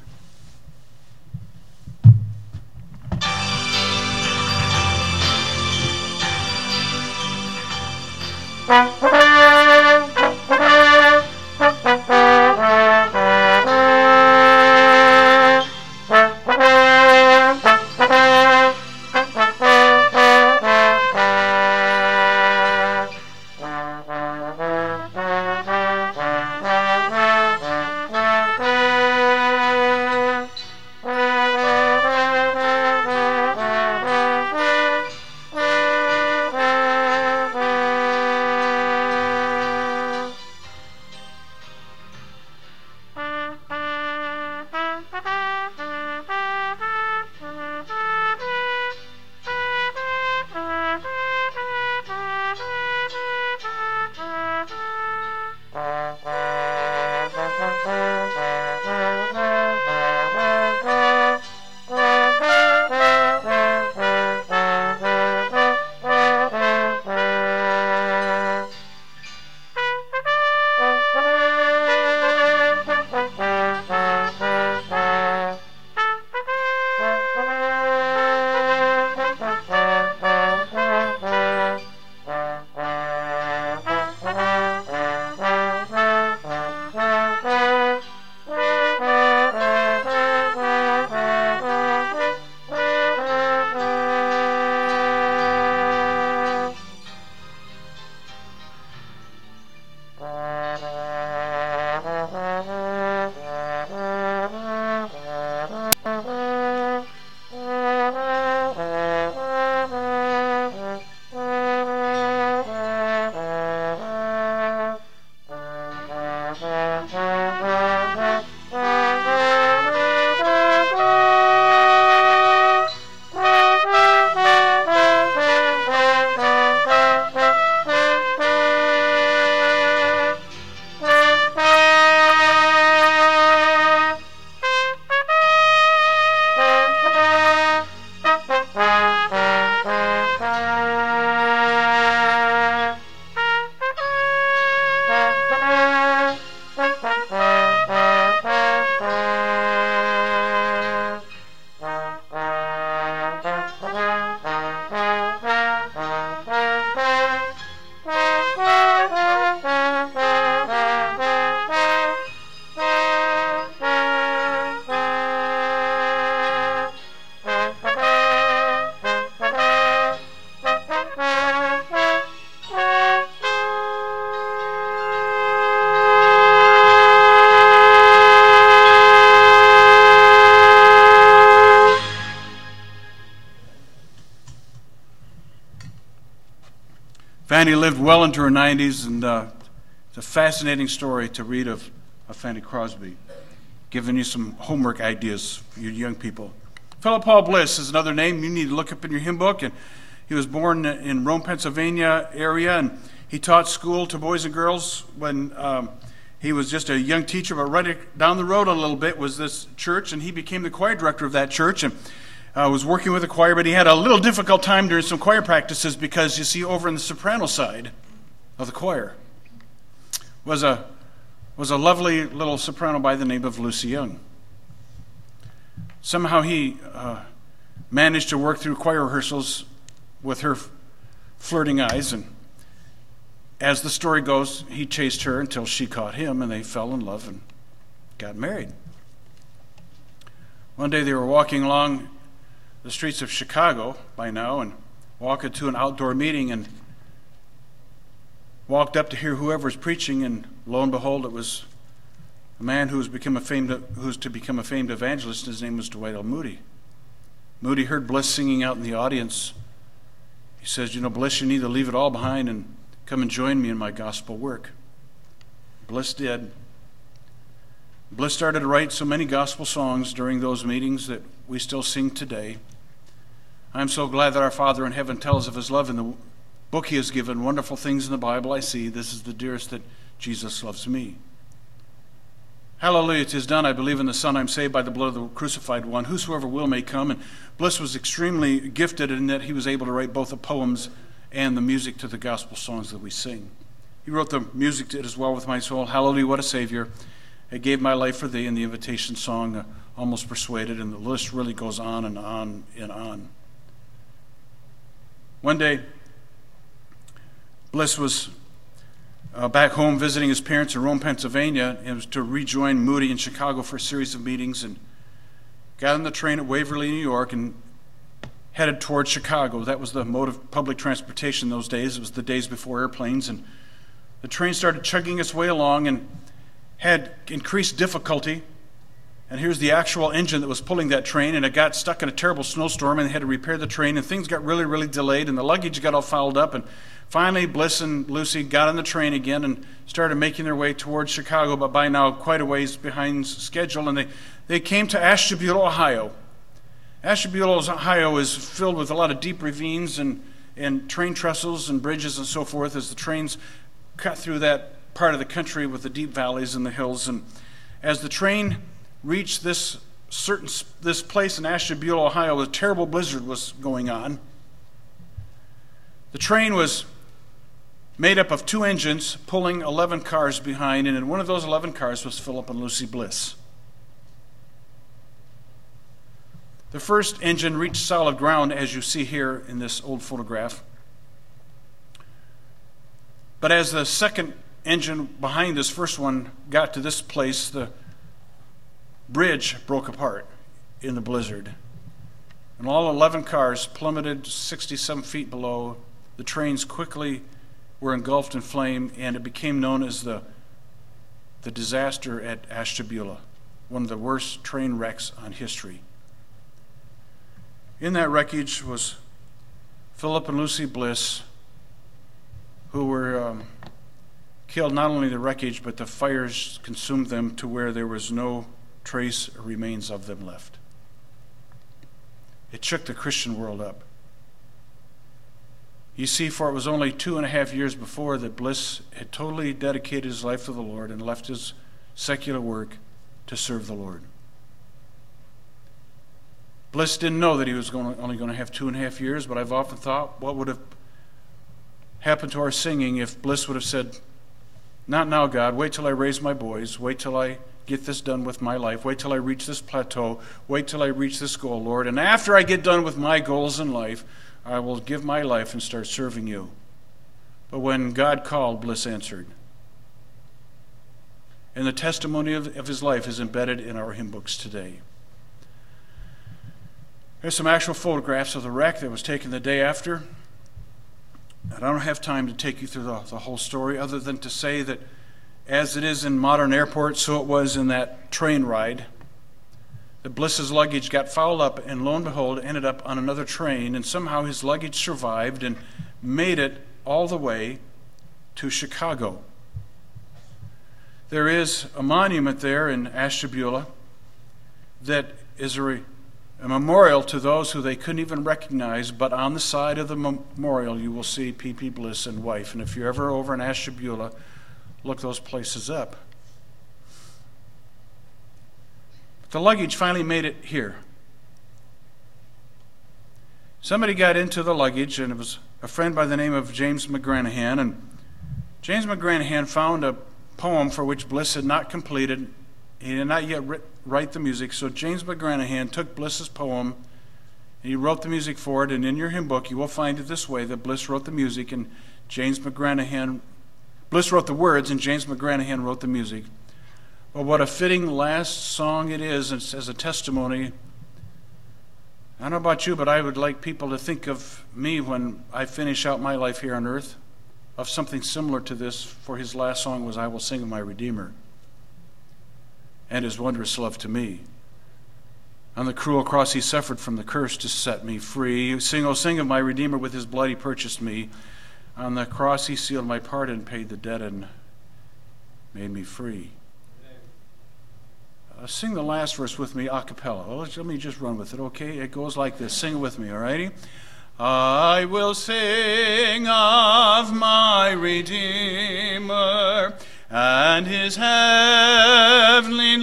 Fanny lived well into her nineties, and uh, it's a fascinating story to read of, of Fanny Crosby, giving you some homework ideas for you young people. Philip Paul Bliss is another name you need to look up in your hymn book, and he was born in Rome, Pennsylvania area, and he taught school to boys and girls when um, he was just a young teacher, but right down the road a little bit was this church, and he became the choir director of that church, and uh, was working with the choir, but he had a little difficult time during some choir practices because, you see, over in the soprano side of the choir was a was a lovely little soprano by the name of Lucy Young. Somehow he uh, managed to work through choir rehearsals with her flirting eyes, and as the story goes, he chased her until she caught him, and they fell in love and got married. One day they were walking along the streets of Chicago by now and walking to an outdoor meeting and walked up to hear whoever was preaching, and lo and behold, it was a man who was become a famed, who's to become a famed evangelist. His name was Dwight L. Moody. Moody heard Bliss singing out in the audience. He says, you know, Bliss, you need to leave it all behind and come and join me in my gospel work. Bliss did. Bliss started to write so many gospel songs during those meetings that we still sing today. I'm so glad that our Father in heaven tells of his love in the book he has given. Wonderful things in the Bible I see. This is the dearest that Jesus loves me. Hallelujah, it is done. I believe in the Son. I'm saved by the blood of the crucified one. Whosoever will may come. And Bliss was extremely gifted in that he was able to write both the poems and the music to the gospel songs that we sing. He wrote the music to It Is Well With My Soul. Hallelujah, what a Savior. I gave my life for thee, in the invitation song, uh, Almost Persuaded, and the list really goes on and on and on. One day, Bliss was uh, back home visiting his parents in Rome, Pennsylvania, and was to rejoin Moody in Chicago for a series of meetings, and got on the train at Waverly, New York, and headed towards Chicago. That was the mode of public transportation those days. It was the days before airplanes, and the train started chugging its way along and had increased difficulty. And here's the actual engine that was pulling that train, and it got stuck in a terrible snowstorm, and they had to repair the train, and things got really, really delayed, and the luggage got all fouled up, and finally Bliss and Lucy got on the train again and started making their way towards Chicago, but by now quite a ways behind schedule, and they, they came to Ashtabula, Ohio. Ashtabula, Ohio is filled with a lot of deep ravines and, and train trestles and bridges and so forth as the trains cut through that part of the country with the deep valleys and the hills. And as the train reached this certain this place in Ashtabula, Ohio, a terrible blizzard was going on. The train was made up of two engines pulling eleven cars behind, and in one of those eleven cars was Philip and Lucy Bliss. The first engine reached solid ground, as you see here in this old photograph. But as the second engine behind this first one got to this place, the bridge broke apart in the blizzard. And all eleven cars plummeted sixty-seven feet below. The trains quickly were engulfed in flame, and it became known as the, the disaster at Ashtabula, one of the worst train wrecks on history. In that wreckage was Philip and Lucy Bliss, who were um, killed. Not only the wreckage, but the fires consumed them to where there was no trace or remains of them left. It shook the Christian world up. You see, for it was only two and a half years before that Bliss had totally dedicated his life to the Lord and left his secular work to serve the Lord. Bliss didn't know that he was going to, only going to have two and a half years, but I've often thought, what would have happened to our singing if Bliss would have said, not now, God, wait till I raise my boys, wait till I get this done with my life, wait till I reach this plateau, wait till I reach this goal, Lord, and after I get done with my goals in life, I will give my life and start serving you. But when God called, Bliss answered. And the testimony of, of his life is embedded in our hymn books today. There's some actual photographs of the wreck that was taken the day after. And I don't have time to take you through the, the whole story other than to say that as it is in modern airports, so it was in that train ride. The Bliss's luggage got fouled up, and lo and behold, ended up on another train, and somehow his luggage survived and made it all the way to Chicago. There is a monument there in Ashtabula that is a, re, a memorial to those who they couldn't even recognize, but on the side of the memorial you will see P P Bliss and wife. And if you're ever over in Ashtabula, look those places up. The luggage finally made it here. Somebody got into the luggage, and it was a friend by the name of James McGranahan, and James McGranahan found a poem for which Bliss had not completed. He did not yet writ, write the music, so James McGranahan took Bliss's poem, and he wrote the music for it, and in your hymn book you will find it this way, that Bliss wrote the music, and James McGranahan, Bliss wrote the words, and James McGranahan wrote the music. Well, what a fitting last song it is as a testimony. I don't know about you, but I would like people to think of me when I finish out my life here on earth of something similar to this, for his last song was, I will sing of my Redeemer and his wondrous love to me. On the cruel cross he suffered from the curse to set me free. Sing, oh, sing of my Redeemer, with his blood he purchased me. On the cross he sealed my pardon, paid the debt, and made me free. Uh, sing the last verse with me a cappella. Well, let me just run with it, okay? It goes like this. Sing it with me, all righty? I will sing of my Redeemer and his heavenly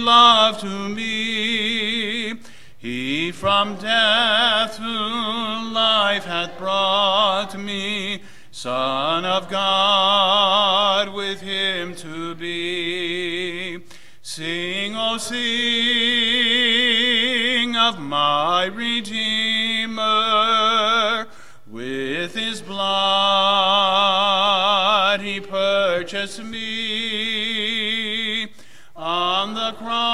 love to me. He from death to life hath brought me, Son of God, with him to be. Sing, O sing of my Redeemer. With his blood he purchased me. On the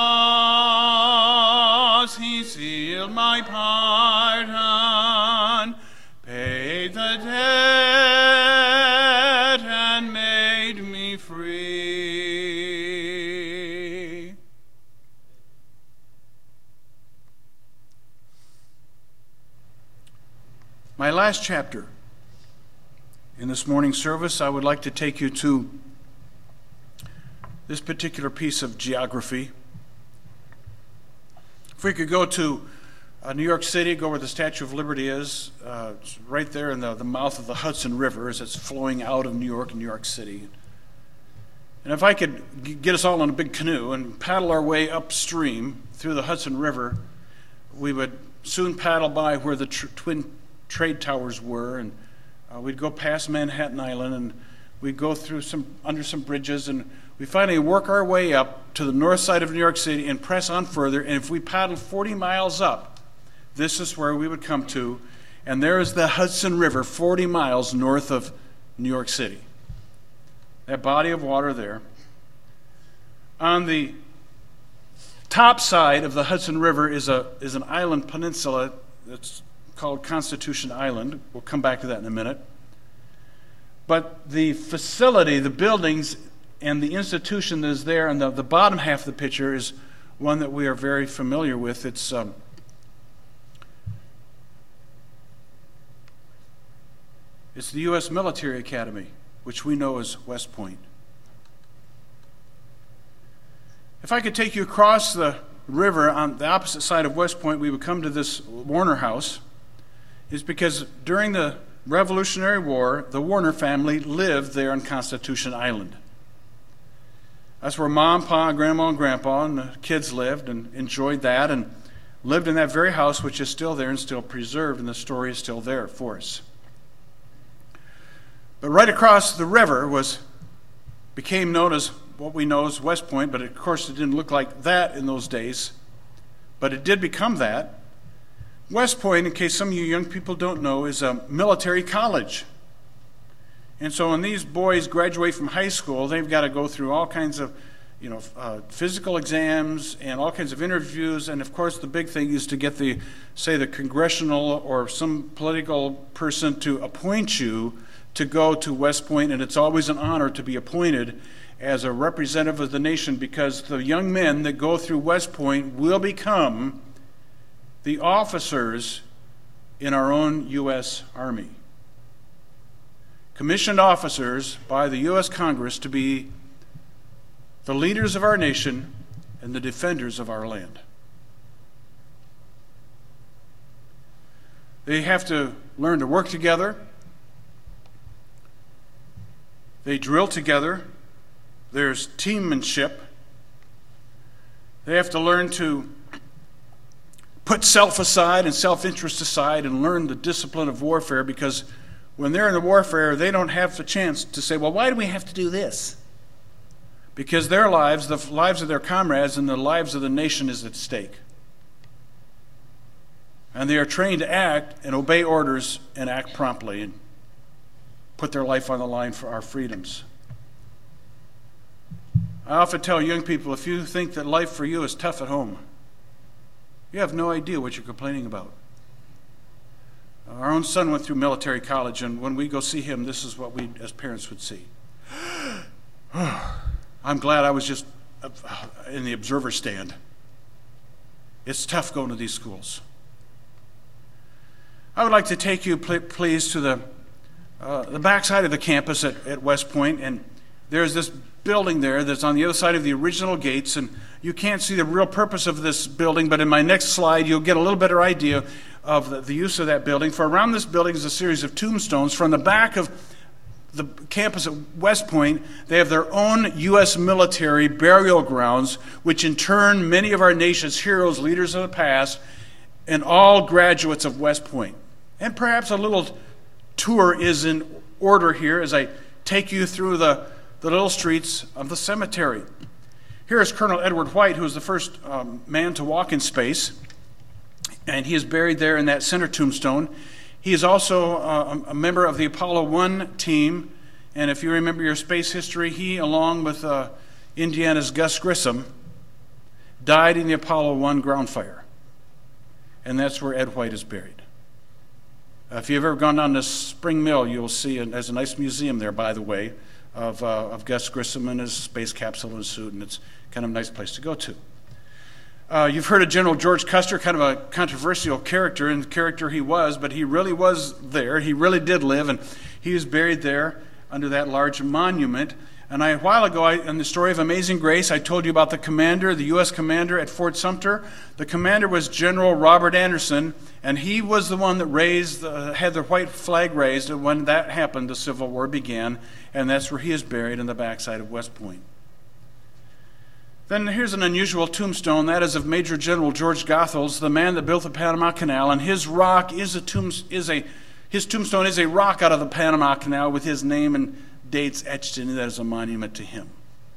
cross he sealed my pardon, paid the debt and made me free. My last chapter in this morning's service, I would like to take you to this particular piece of geography. If we could go to uh, New York City, go where the Statue of Liberty is, uh, it's right there in the, the mouth of the Hudson River as it's flowing out of New York and New York City. And if I could g- get us all in a big canoe and paddle our way upstream through the Hudson River, we would soon paddle by where the tr- twin trade towers were, and uh, we'd go past Manhattan Island, and we'd go through some under some bridges, and we finally work our way up to the north side of New York City and press on further. And if we paddled forty miles up, this is where we would come to, and there is the Hudson River, forty miles north of New York City. That body of water there. On the top side of the Hudson River is a is an island peninsula that's called Constitution Island. We'll come back to that in a minute. But the facility, the buildings, and the institution that is there on the, the bottom half of the picture is one that we are very familiar with. It's um, it's the U S Military Academy, which we know as West Point. If I could take you across the river on the opposite side of West Point, we would come to this Warner House. It's because during the Revolutionary War, the Warner family lived there on Constitution Island. That's where Mom, Pa, Grandma, and Grandpa and the kids lived and enjoyed that and lived in that very house, which is still there and still preserved, and the story is still there for us. But right across the river was became known as what we know as West Point, but of course it didn't look like that in those days. But it did become that. West Point, in case some of you young people don't know, is a military college. And so when these boys graduate from high school, they've got to go through all kinds of, you know, uh, physical exams and all kinds of interviews. And of course, the big thing is to get the, say, the congressional or some political person to appoint you to go to West Point. And it's always an honor to be appointed as a representative of the nation, because the young men that go through West Point will become the officers in our own U S Army. Commissioned officers by the U S Congress to be the leaders of our nation and the defenders of our land. They have to learn to work together. They drill together. There's teammanship. They have to learn to put self aside and self-interest aside and learn the discipline of warfare, because when they're in the warfare, they don't have the chance to say, well, why do we have to do this? Because their lives, the lives of their comrades, and the lives of the nation is at stake. And they are trained to act and obey orders and act promptly and put their life on the line for our freedoms. I often tell young people, if you think that life for you is tough at home, you have no idea what you're complaining about. Our own son went through military college, and when we go see him, this is what we as parents would see. I'm glad I was just in the observer stand. It's tough going to these schools. I would like to take you, please, to the uh, the backside of the campus at, at West Point, and there's this building there that's on the other side of the original gates, and you can't see the real purpose of this building, but in my next slide you'll get a little better idea of the, the use of that building. For around this building is a series of tombstones. From the back of the campus at West Point, they have their own U S military burial grounds, which in turn many of our nation's heroes, leaders of the past, and all graduates of West Point. And perhaps a little tour is in order here as I take you through the, the little streets of the cemetery. Here is Colonel Edward White, who was the first um, man to walk in space, and he is buried there in that center tombstone. He is also uh, a member of the Apollo one team, and if you remember your space history, he, along with uh, Indiana's Gus Grissom, died in the Apollo one ground fire, and that's where Ed White is buried. Uh, if you've ever gone down to Spring Mill, you'll see, a, there's a nice museum there, by the way, of, uh, of Gus Grissom and his space capsule and suit, and it's kind of a nice place to go to. Uh, you've heard of General George Custer, kind of a controversial character, and the character he was, but he really was there. He really did live, and he was buried there under that large monument. And I, a while ago, I, in the story of Amazing Grace, I told you about the commander, the U S commander at Fort Sumter. The commander was General Robert Anderson, and he was the one that raised, uh, had the white flag raised, and when that happened, the Civil War began, and that's where he is buried in the backside of West Point. Then here's an unusual tombstone. That is of Major General George Goethals, the man that built the Panama Canal, and his rock is a tomb, is a his tombstone is a rock out of the Panama Canal with his name and dates etched in it as a monument to him.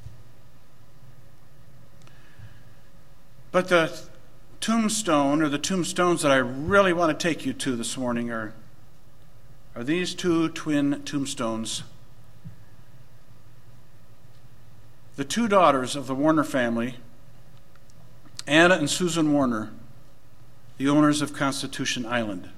But the tombstone, or the tombstones that I really want to take you to this morning, are are these two twin tombstones. The two daughters of the Warner family, Anna and Susan Warner, the owners of Constitution Island.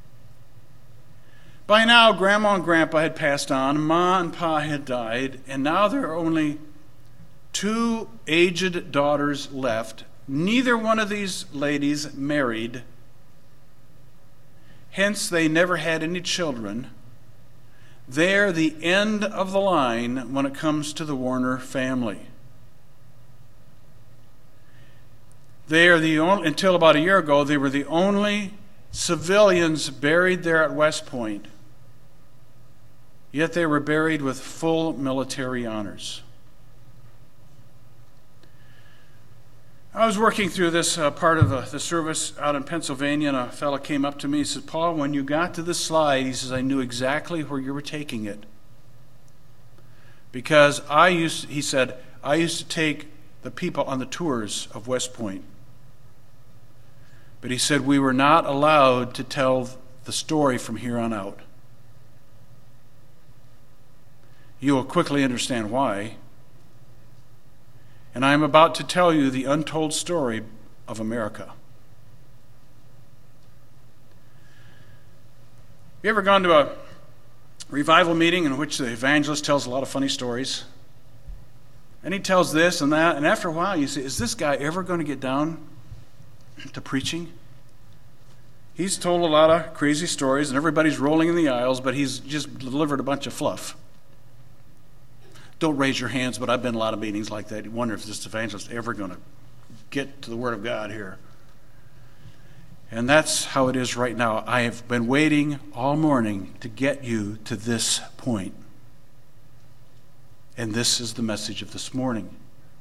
By now, Grandma and Grandpa had passed on, Ma and Pa had died, and now there are only two aged daughters left. Neither one of these ladies married, hence they never had any children. They're the end of the line when it comes to the Warner family. They are the only, until about a year ago, they were the only civilians buried there at West Point. Yet they were buried with full military honors. I was working through this uh, part of uh, the service out in Pennsylvania, and a fellow came up to me and said, "Paul, when you got to this slide," he says, "I knew exactly where you were taking it. Because I used," he said, "I used to take the people on the tours of West Point. But," he said, "we were not allowed to tell the story from here on out. You will quickly understand why. And I am about to tell you the untold story of America." You ever gone to a revival meeting in which the evangelist tells a lot of funny stories? And he tells this and that, and after a while you say, is this guy ever going to get down to preaching? He's told a lot of crazy stories, and everybody's rolling in the aisles, but he's just delivered a bunch of fluff. Don't raise your hands, but I've been in a lot of meetings like that. You wonder if this evangelist is ever going to get to the Word of God here. And that's how it is right now. I have been waiting all morning to get you to this point. And this is the message of this morning.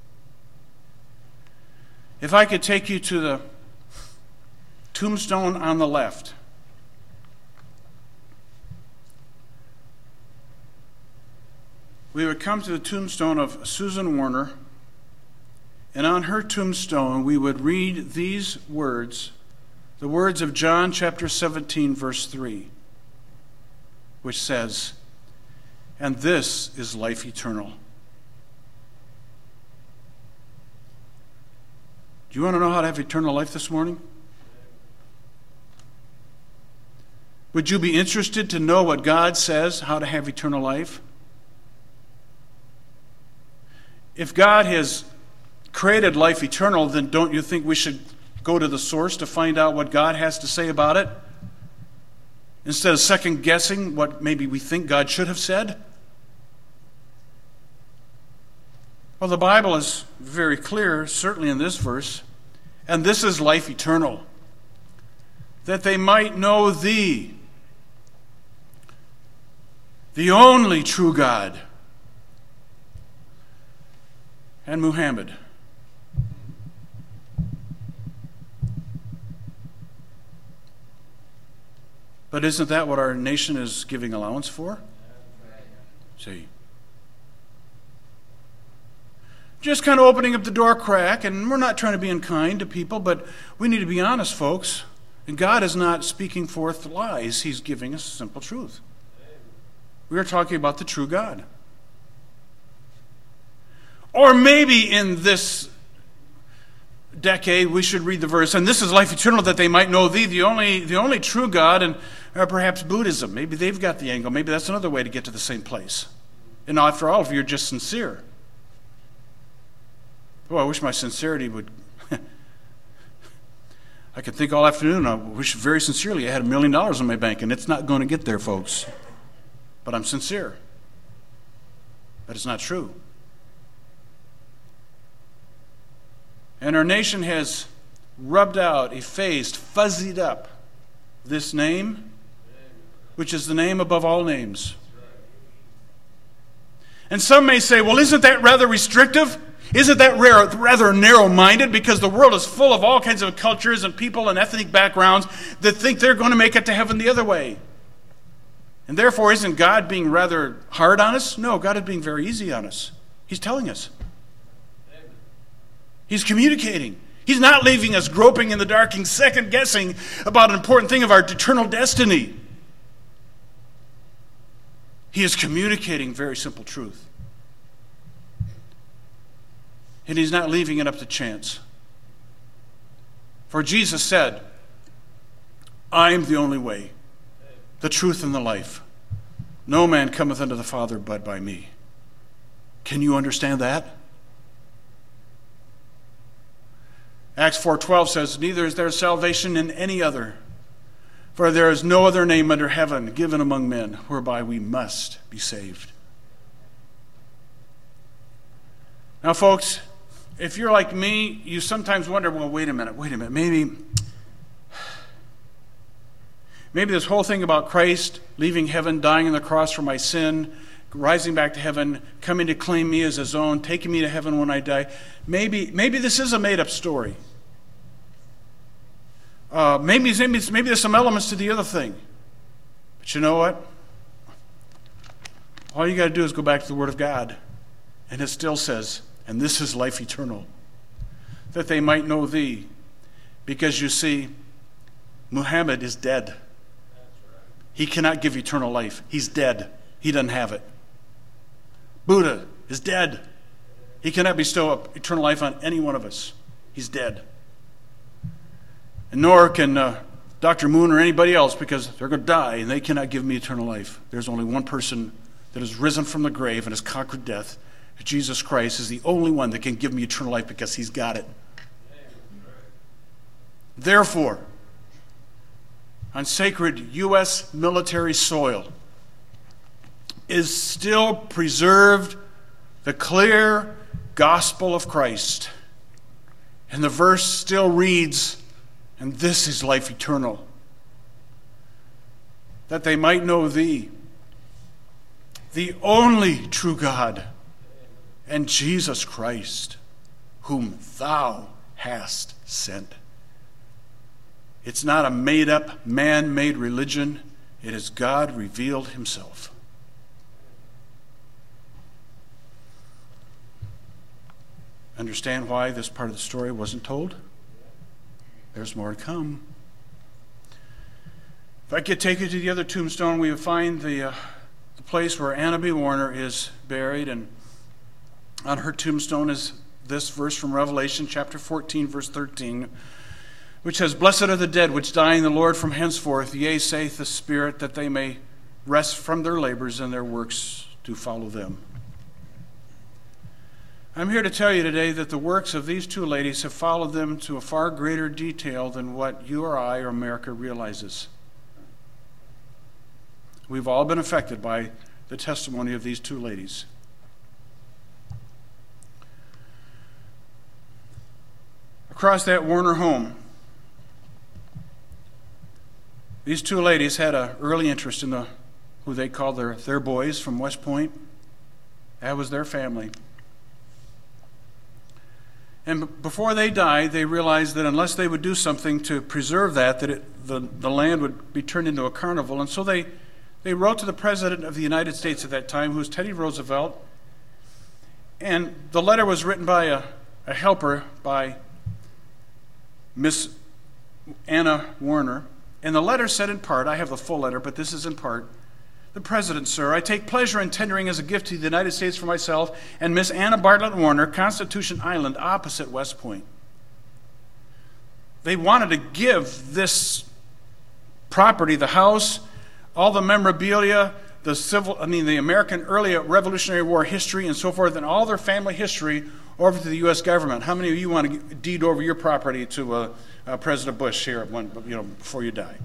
If I could take you to the tombstone on the left. We would come to the tombstone of Susan Warner, and on her tombstone we would read these words, the words of John chapter seventeen, verse three, which says, "And this is life eternal." Do you want to know how to have eternal life this morning? Would you be interested to know what God says, how to have eternal life? If God has created life eternal, then don't you think we should go to the source to find out what God has to say about it? Instead of second guessing what maybe we think God should have said? Well, the Bible is very clear, certainly in this verse, and this is life eternal, that they might know thee, the only true God, and Muhammad. But isn't that what our nation is giving allowance for? See? Just kind of opening up the door crack, and we're not trying to be unkind to people, but we need to be honest, folks. And God is not speaking forth lies. He's giving us simple truth. We are talking about the true God. Or maybe in this decade we should read the verse, and this is life eternal, that they might know thee, the only, the only true God, and or perhaps Buddhism. Maybe they've got the angle. Maybe that's another way to get to the same place. And after all, if you're just sincere. Oh, I wish my sincerity would... I could think all afternoon, I wish very sincerely I had a million dollars in my bank, and it's not going to get there, folks. But I'm sincere. But it's not true. And our nation has rubbed out, effaced, fuzzied up this name, which is the name above all names. And some may say, well, isn't that rather restrictive? Isn't that rare, rather narrow-minded? Because the world is full of all kinds of cultures and people and ethnic backgrounds that think they're going to make it to heaven the other way. And therefore, isn't God being rather hard on us? No, God is being very easy on us. He's telling us. He's communicating. He's not leaving us groping in the dark and second-guessing about an important thing of our eternal destiny. He is communicating very simple truth. And he's not leaving it up to chance. For Jesus said, I am the only way, the truth, and the life. No man cometh unto the Father but by me. Can you understand that? Acts four twelve says, neither is there salvation in any other, for there is no other name under heaven given among men whereby we must be saved. Now, folks, if you're like me, you sometimes wonder, well, wait a minute, wait a minute, maybe, maybe this whole thing about Christ leaving heaven, dying on the cross for my sin, rising back to heaven, coming to claim me as his own, taking me to heaven when I die, maybe, maybe this is a made-up story. Uh, maybe, maybe, maybe there's some elements to the other thing. But you know what? All you got to do is go back to the Word of God, and it still says, and this is life eternal, that they might know thee. Because you see, Muhammad is dead. He cannot give eternal life. He's dead. He doesn't have it. Buddha is dead. He cannot bestow eternal life on any one of us. He's dead. And nor can uh, Doctor Moon or anybody else, because they're going to die and they cannot give me eternal life. There's only one person that has risen from the grave and has conquered death. Jesus Christ is the only one that can give me eternal life because he's got it. Therefore, on sacred U S military soil is still preserved the clear gospel of Christ. And the verse still reads, and this is life eternal, that they might know thee, the only true God, and Jesus Christ, whom thou hast sent. It's not a made-up, man-made religion. It is God revealed himself. Understand why this part of the story wasn't told? There's more to come. If I could take you to the other tombstone, we would find the, uh, the place where Anna B. Warner is buried, and on her tombstone is this verse from Revelation chapter fourteen, verse thirteen, which says, blessed are the dead which die in the Lord from henceforth, yea, saith the Spirit, that they may rest from their labors and their works do follow them. I'm here to tell you today that the works of these two ladies have followed them to a far greater detail than what you or I or America realizes. We've all been affected by the testimony of these two ladies. Across that Warner home, these two ladies had an early interest in the who they called their, their boys from West Point. That was their family. And before they died, they realized that unless they would do something to preserve that, that it, the, the land would be turned into a carnival. And so they, they wrote to the President of the United States at that time, who was Teddy Roosevelt. And the letter was written by a, a helper, by Miss Anna Warner. And the letter said in part, I have the full letter, but this is in part, "The President, sir, I take pleasure in tendering as a gift to the United States for myself and Miss Anna Bartlett Warner, Constitution Island, opposite West Point." They wanted to give this property, the house, all the memorabilia, the civil, I mean, the American early Revolutionary War history and so forth, and all their family history over to the U S government. How many of you want to deed over your property to uh, uh, President Bush here at one, you know, before you die?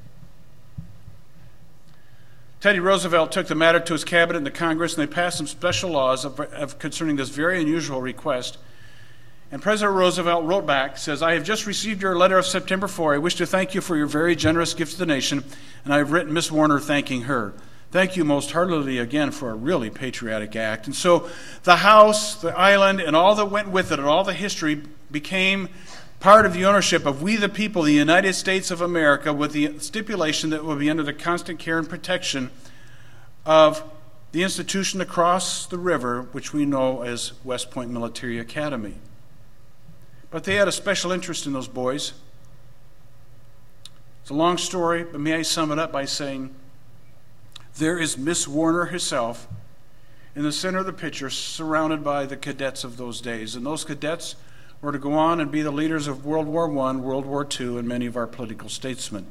Teddy Roosevelt took the matter to his cabinet and the Congress, and they passed some special laws of, of concerning this very unusual request. And President Roosevelt wrote back, says, "I have just received your letter of September fourth. I wish to thank you for your very generous gift to the nation, and I have written Miss Warner thanking her. Thank you most heartily again for a really patriotic act." And so the house, the island, and all that went with it, and all the history became part of the ownership of we the people, the United States of America, with the stipulation that it will be under the constant care and protection of the institution across the river, which we know as West Point Military Academy. But they had a special interest in those boys. It's a long story, but may I sum it up by saying, there is Miss Warner herself in the center of the picture, surrounded by the cadets of those days. And those cadets were to go on and be the leaders of World War One, World War Two, and many of our political statesmen.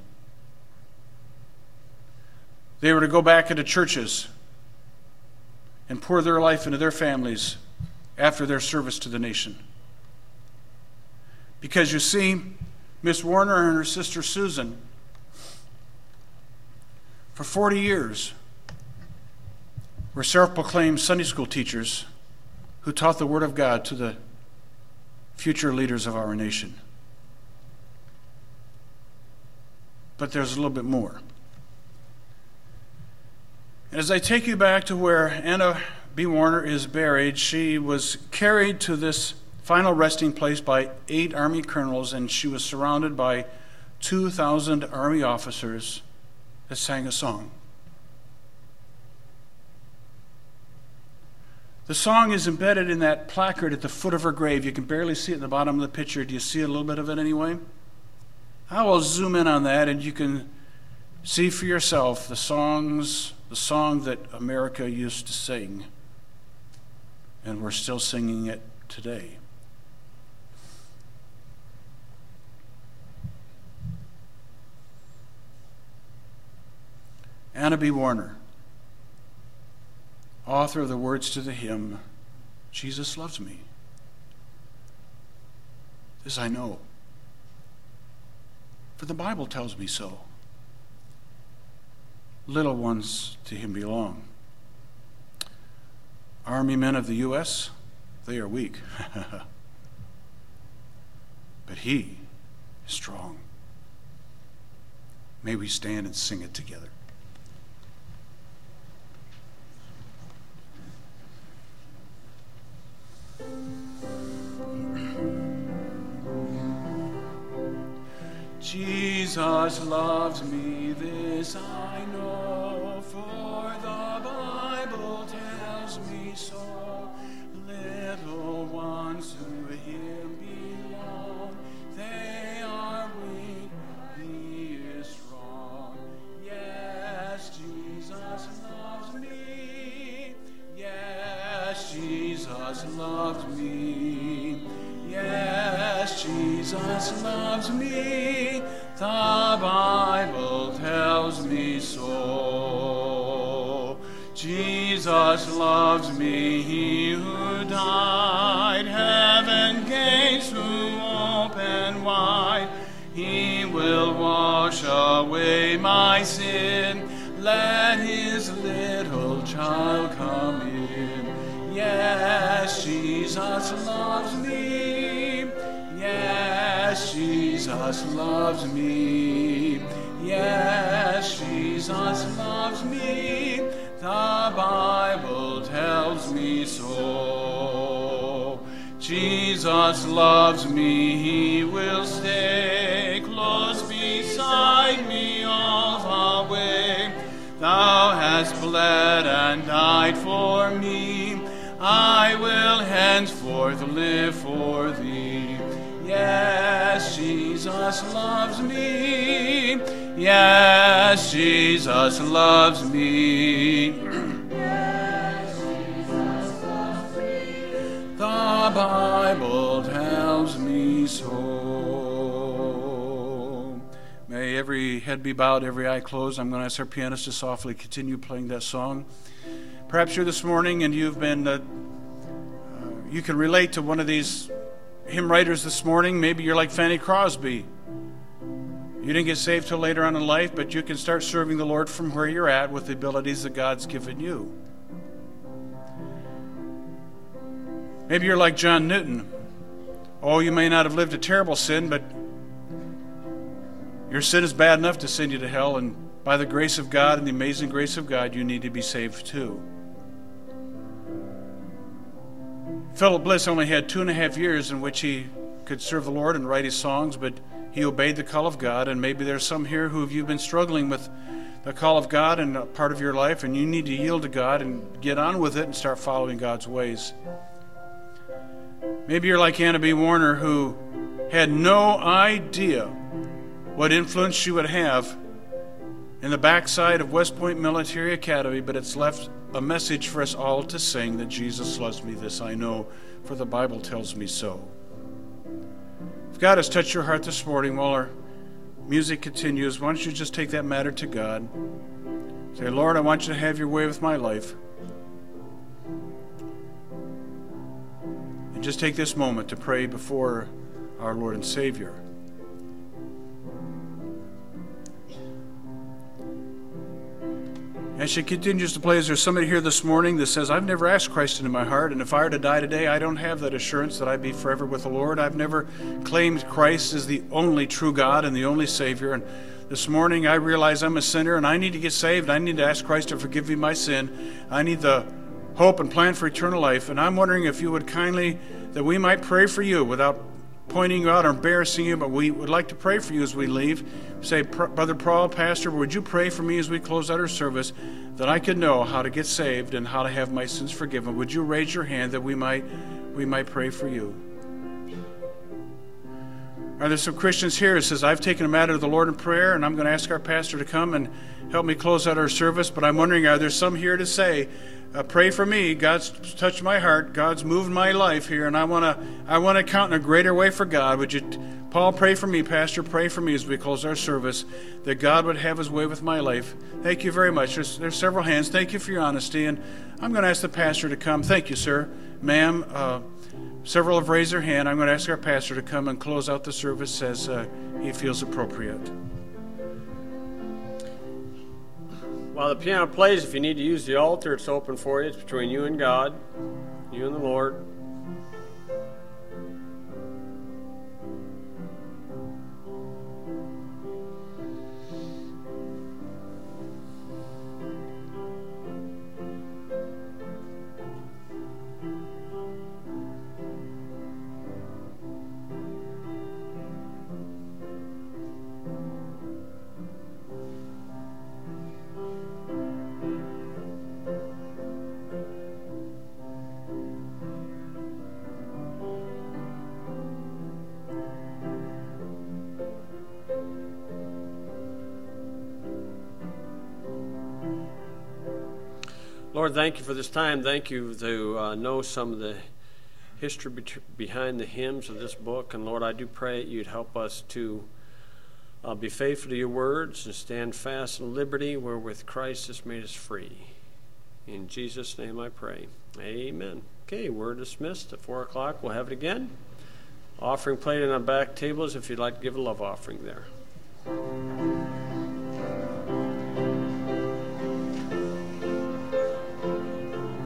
They were to go back into churches and pour their life into their families after their service to the nation. Because you see, Miss Warner and her sister Susan, for forty years, were self-proclaimed Sunday school teachers who taught the Word of God to the future leaders of our nation. But there's a little bit more. As I take you back to where Anna B. Warner is buried, she was carried to this final resting place by eight Army colonels, and she was surrounded by two thousand Army officers that sang a song. The song is embedded in that placard at the foot of her grave. You can barely see it in the bottom of the picture. Do you see a little bit of it anyway? I will zoom in on that, and you can see for yourself the songs, the song that America used to sing, and we're still singing it today. Anna B. Warner, author of the words to the hymn, "Jesus Loves Me." This I know, for the Bible tells me so. Little ones to him belong. Army men of the U S, they are weak. But he is strong. May we stand and sing it together. Jesus loves me, this I know, for the Bible tells me so. Little ones to him belong, they are weak, he is strong. Yes, Jesus loves me. Yes, Jesus loves me. Yes, Jesus loves me. The Bible tells me so. Jesus loves me, he who died, heaven gates to open wide. He will wash away my sin. Let his little child come in. Yes, Jesus loves me. Yes, Jesus loves me. Yes, Jesus loves me, the Bible tells me so. Jesus loves me, he will stay close beside me all the way. Thou hast bled and died for me, I will henceforth live for thee. Yes, Jesus loves me. Yes, Jesus loves me. Yes, Jesus loves me. The Bible tells me so. May every head be bowed, every eye closed. I'm going to ask our pianist to softly continue playing that song. Perhaps you're this morning and you've been, uh, uh, you can relate to one of these hymn writers this morning. Maybe you're like Fanny Crosby. You didn't get saved till later on in life, but you can start serving the Lord from where you're at with the abilities that God's given you. Maybe you're like John Newton. Oh, you may not have lived a terrible sin, but your sin is bad enough to send you to hell, and by the grace of God and the amazing grace of God, you need to be saved too. Philip Bliss only had two and a half years in which he could serve the Lord and write his songs, but he obeyed the call of God. And maybe there's some here who have you been struggling with the call of God in a part of your life, and you need to yield to God and get on with it and start following God's ways. Maybe you're like Anna B. Warner, who had no idea what influence she would have in the backside of West Point Military Academy, but it's left a message for us all to sing that Jesus loves me, this I know, for the Bible tells me so. If God has touched your heart this morning while our music continues, why don't you just take that matter to God. Say, Lord, I want you to have your way with my life. And just take this moment to pray before our Lord and Savior. As she continues to play, is there somebody here this morning that says, I've never asked Christ into my heart, and if I were to die today, I don't have that assurance that I'd be forever with the Lord. I've never claimed Christ as the only true God and the only Savior. And this morning I realize I'm a sinner and I need to get saved. I need to ask Christ to forgive me my sin. I need the hope and plan for eternal life. And I'm wondering if you would kindly, that we might pray for you without pointing you out or embarrassing you, but we would like to pray for you as we leave. Say, Brother Paul, Pastor, would you pray for me as we close out our service, that I could know how to get saved and how to have my sins forgiven? Would you raise your hand that we might we might pray for you? Are there some Christians here that says, I've taken a matter to the Lord in prayer, and I'm going to ask our pastor to come and help me close out our service, but I'm wondering, are there some here to say, Uh, pray for me. God's touched my heart. God's moved my life here, and I want to I want to count in a greater way for God. Would you, Paul, pray for me, Pastor, pray for me as we close our service, that God would have his way with my life. Thank you very much. There's, there's several hands. Thank you for your honesty, and I'm going to ask the pastor to come. Thank you, sir. Ma'am, uh, several have raised their hand. I'm going to ask our pastor to come and close out the service as uh, he feels appropriate. While the piano plays, if you need to use the altar, it's open for you. It's between you and God, you and the Lord. Lord, thank you for this time. Thank you to uh, know some of the history be- behind the hymns of this book. And Lord, I do pray you'd help us to uh, be faithful to your words and stand fast in liberty wherewith Christ has made us free. In Jesus' name I pray. Amen. Okay, we're dismissed at four o'clock. We'll have it again. Offering plate on our back tables if you'd like to give a love offering there.